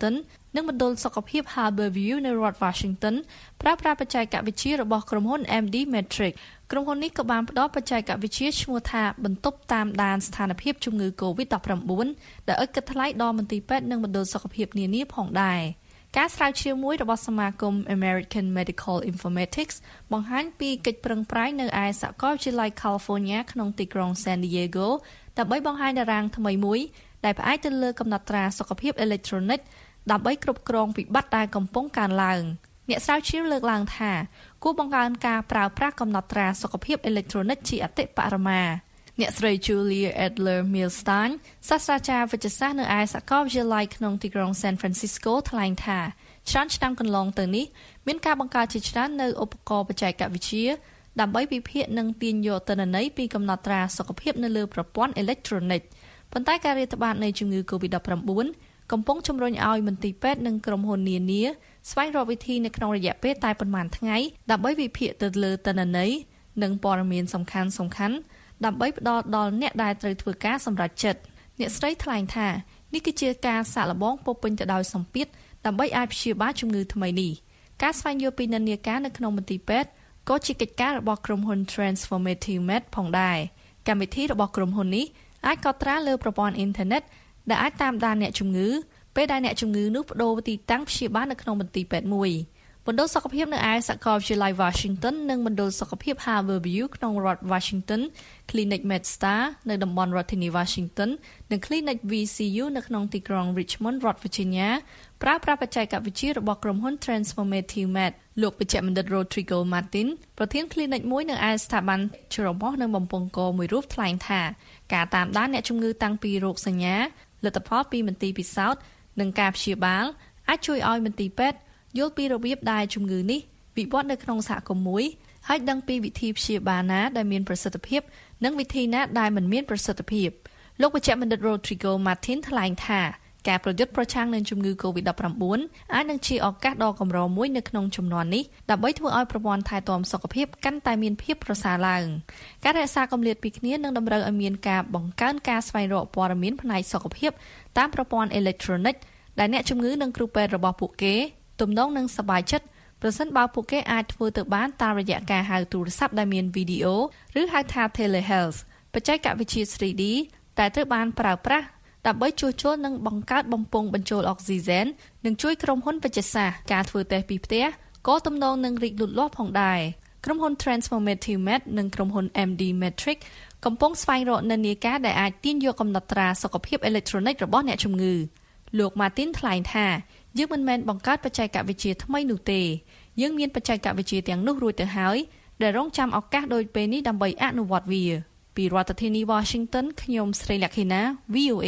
និងមណ្ឌលសុខភាព Harborview នៅរដ្ឋ Washington ប្រើប្រាស់បច្ចេកវិទ្យារបស់ក្រុមហ៊ុន MD Matrix ក្រុមហ៊ុននេះក៏បានផ្ដល់បច្ចេកវិទ្យាឈ្មោះថាបន្ទប់តាមដានស្ថានភាពជំងឺ COVID-19 ដែលឥតគិតថ្លៃដល់មន្ទីរពេទ្យនិងមណ្ឌលសុខភាពនានាផងដែរការស្រាវជ្រាវមួយរបស់សមាគម American Medical Informatics បង្ហាញពីកិច្ចប្រឹងប្រែងនៅឯសាកលវិទ្យាល័យ California ក្នុងទីក្រុង San Diego ដើម្បីបង្ហាញតារាងថ្មីមួយដែលផ្អែកទៅលើកំណត់ត្រាសុខភាពអេឡិចត្រូនិកដើម្បីគ្រប់គ្រងវិបត្តិដែលកំពុងកើនឡើងអ្នកស្រាវជ្រាវលើកឡើងថាគួរបង្កើនការប្រើប្រាស់កំណត់ត្រាសុខភាពអេឡិចត្រូនិកជាអតិបរមាអ្នកស្រី Julia Adler-Milstein សាស្ត្រាចារ្យវិទ្យាសាស្ត្រនៅឯសាកលវិទ្យាល័យក្នុងទីក្រុង San Francisco ថ្លែងថាច្រើនឆ្នាំកន្លងទៅនេះមានការបង្កើតជាច្រើននៅឧបករណ៍បច្ចេកវិទ្យាដើម្បីវិភាគនិងទាញយកទិន្នន័យពីកំណត់ត្រាសុខភាពនៅលើប្រព័ន្ធអេឡិចត្រូនិកប៉ុន្តែការរាតត្បាតនៃជំងឺ COVID-19 កំពុងជំរុញឲ្យមន្ទីរពេទ្យនិងក្រុមហ៊ុននានាស្វែងរកវិធីនៅក្នុងរយៈពេលតែប៉ុន្មានថ្ងៃដើម្បីវិភាគទៅលើទិន្នន័យនិងព័ត៌មានសំខាន់ៗដើម្បីផ្ដល់ដល់អ្នកដែលត្រូវធ្វើការសម្រេចចិត្តអ្នកស្រីថ្លែងថានេះគឺជាការសាកល្បងពោពេញទៅដោយសម្ពាធដើម្បីអាចព្យាបាលជំងឺថ្មីនេះការស្វែងយល់ពីនិន្នាការនៅក្នុងមន្ទីរពេទ្យក៏ជាកិច្ចការរបស់ក្រុមហ៊ុន Transformative Med ផងដែរកម្មវិធីរបស់ក្រុមហ៊ុននេះអាចកត់ត្រាលើប្រព័ន្ធអ៊ីនធឺណិតដែលអាចតាមដានអ្នកជំងឺពេលដែលអ្នកជំងឺនោះប្តូរទីតាំងព្យាបាលនៅក្នុងមន្ទីរពេទ្យមួយមណ្ឌលសុខភាពនៅឯសាកលវិទ្យាល័យ Washington និងមណ្ឌលសុខភាព Harborview ក្នុងរដ្ឋ Washington Clinic MedStar នៅតំបន់រដ្ឋធានី Washington និង Clinic VCU នៅក្នុងទីក្រុង Richmond រដ្ឋ Virginia ប្រើប្រាស់បច្ចេកវិទ្យារបស់ក្រុមហ៊ុន Transformative Med លោកបច្ចេកបណ្ឌិត Rodrigo Martin ប្រធាន Clinic មួយនៅឯស្ថាប័នច្រមុះនៅបំពង់កមួយរូបថ្លែងថាការតាមដានអ្នកជំងឺតាំងពីរោគសញ្ញាលទ្ធផលពីមន្ទីរពិសោធន៍និងការព្យាបាលអាចជួយឲ្យមន្ទីរពេទ្យយល់ពីរបៀបដែលជំងឺនេះវិវត្តនៅក្នុងសហគមន៍មួយហើយដឹងពីវិធីព្យាបាលណាដែលមានប្រសិទ្ធភាពនិងវិធីណាដែលមិនមានប្រសិទ្ធភាពលោកបច្ចេកបណ្ឌិត Rodrigo Martin ថ្លែងថាការប្រយុទ្ធប្រឆាំងនឹងជំងឺ COVID-19 អាចនឹងជាឱកាសដ៏កម្រមួយនៅក្នុងជំនាន់នេះដើម្បីធ្វើឲ្យប្រព័ន្ធថែទាំសុខភាពកាន់តែមានភាពប្រសើរឡើងការរក្សាគម្លាតពីគ្នានឹងតម្រូវឲ្យមានការបង្កើនការស្វែងរកព័ត៌មានផ្នែកសុខភាពតាមប្រព័ន្ធអេឡិចត្រូនិកដែលអ្នកជំងឺនិងគ្រូពេទ្យរបស់ពួកគេទំនងនឹងសប្បាយចិត្តប្រសិនបើពួកគេអាចធ្វើទៅបានតាមរយៈការហៅទូរស័ព្ទដែលមានវីដេអូឬហៅថា Telehealth បច្ចេកវិទ្យា 3D ដែលត្រូវបានប្រើប្រាស់ដើម្បីជួសជុលនិងបង្កើតបំពង់បញ្ចូលអុកស៊ីហ្សែននិងជួយក្រុមហ៊ុនវិទ្យាសាស្ត្រការធ្វើតេស្តពីផ្ទះក៏ទំនងនឹងរីកលូតលាស់ផងដែរក្រុមហ៊ុន Transformative Med និងក្រុមហ៊ុន MD Matrix កំពុងស្វែងរកនិន្នាការដែលអាចទាញយកកំណត់ត្រាសុខភាពអេឡិចត្រូនិករបស់អ្នកជំងឺលោក Martin ថ្លែងថាយើងមិនមែនបង្កើតបច្ចេកវិទ្យាថ្មីនោះទេយើងមានបច្ចេកវិទ្យាទាំងនោះរួចទៅហើយដែលរងចាំឱកាសដូចពេលនេះដើម្បីអនុវត្តវាពីរដ្ឋធានី Washington ខ្ញុំស្រីលក្ខិណា VOA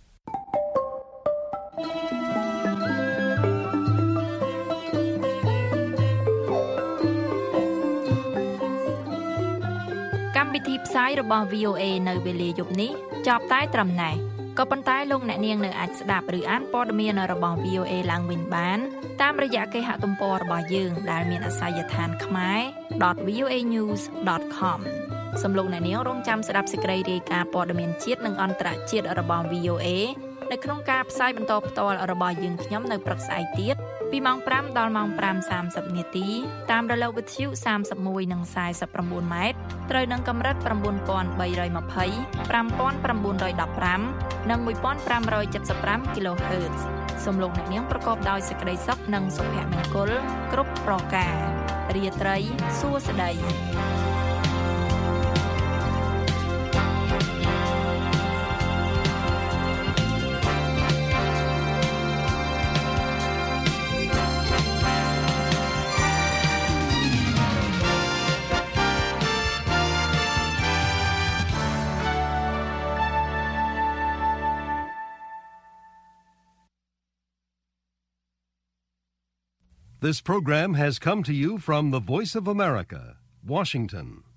កម្មវិធីផ្សាយរបស់ VOA នៅវេលាយប់នេះចប់តែត្រឹមណេះក៏ប៉ុន្តែលោកអ្នកនាងនៅអាចស្ដាប់ឬអានព័ត៌មានរបស់ VOA ឡើងវិញបានតាមរយៈគេហទំព័ររបស់យើងដែលមានអាសយដ្ឋានខ្មែរ.voanews.com សំឡេងអ្នកនាងរងចាំស្ដាប់សេចក្តីរាយការណ៍ព័ត៌មានជាតិនិងអន្តរជាតិរបស់ VOA នៅក្នុងការផ្សាយបន្តផ្ទាល់របស់យើងខ្ញុំនៅព្រឹកស្អែកទៀតពីម៉ោង 5 ដល់ម៉ោង 5:30 នាទីតាមរលកវិទ្យុ 31 និង 49 ម៉ែត្រត្រូវនឹងកម្រិត 9320 5915 និង 1575 kHz សំឡេងអ្នកនាងប្រកបដោយសេចក្តីសុខនិងសុភមង្គលគ្រប់ប្រការរាត្រីសួស្តី This program has come to you from the Voice of America, Washington.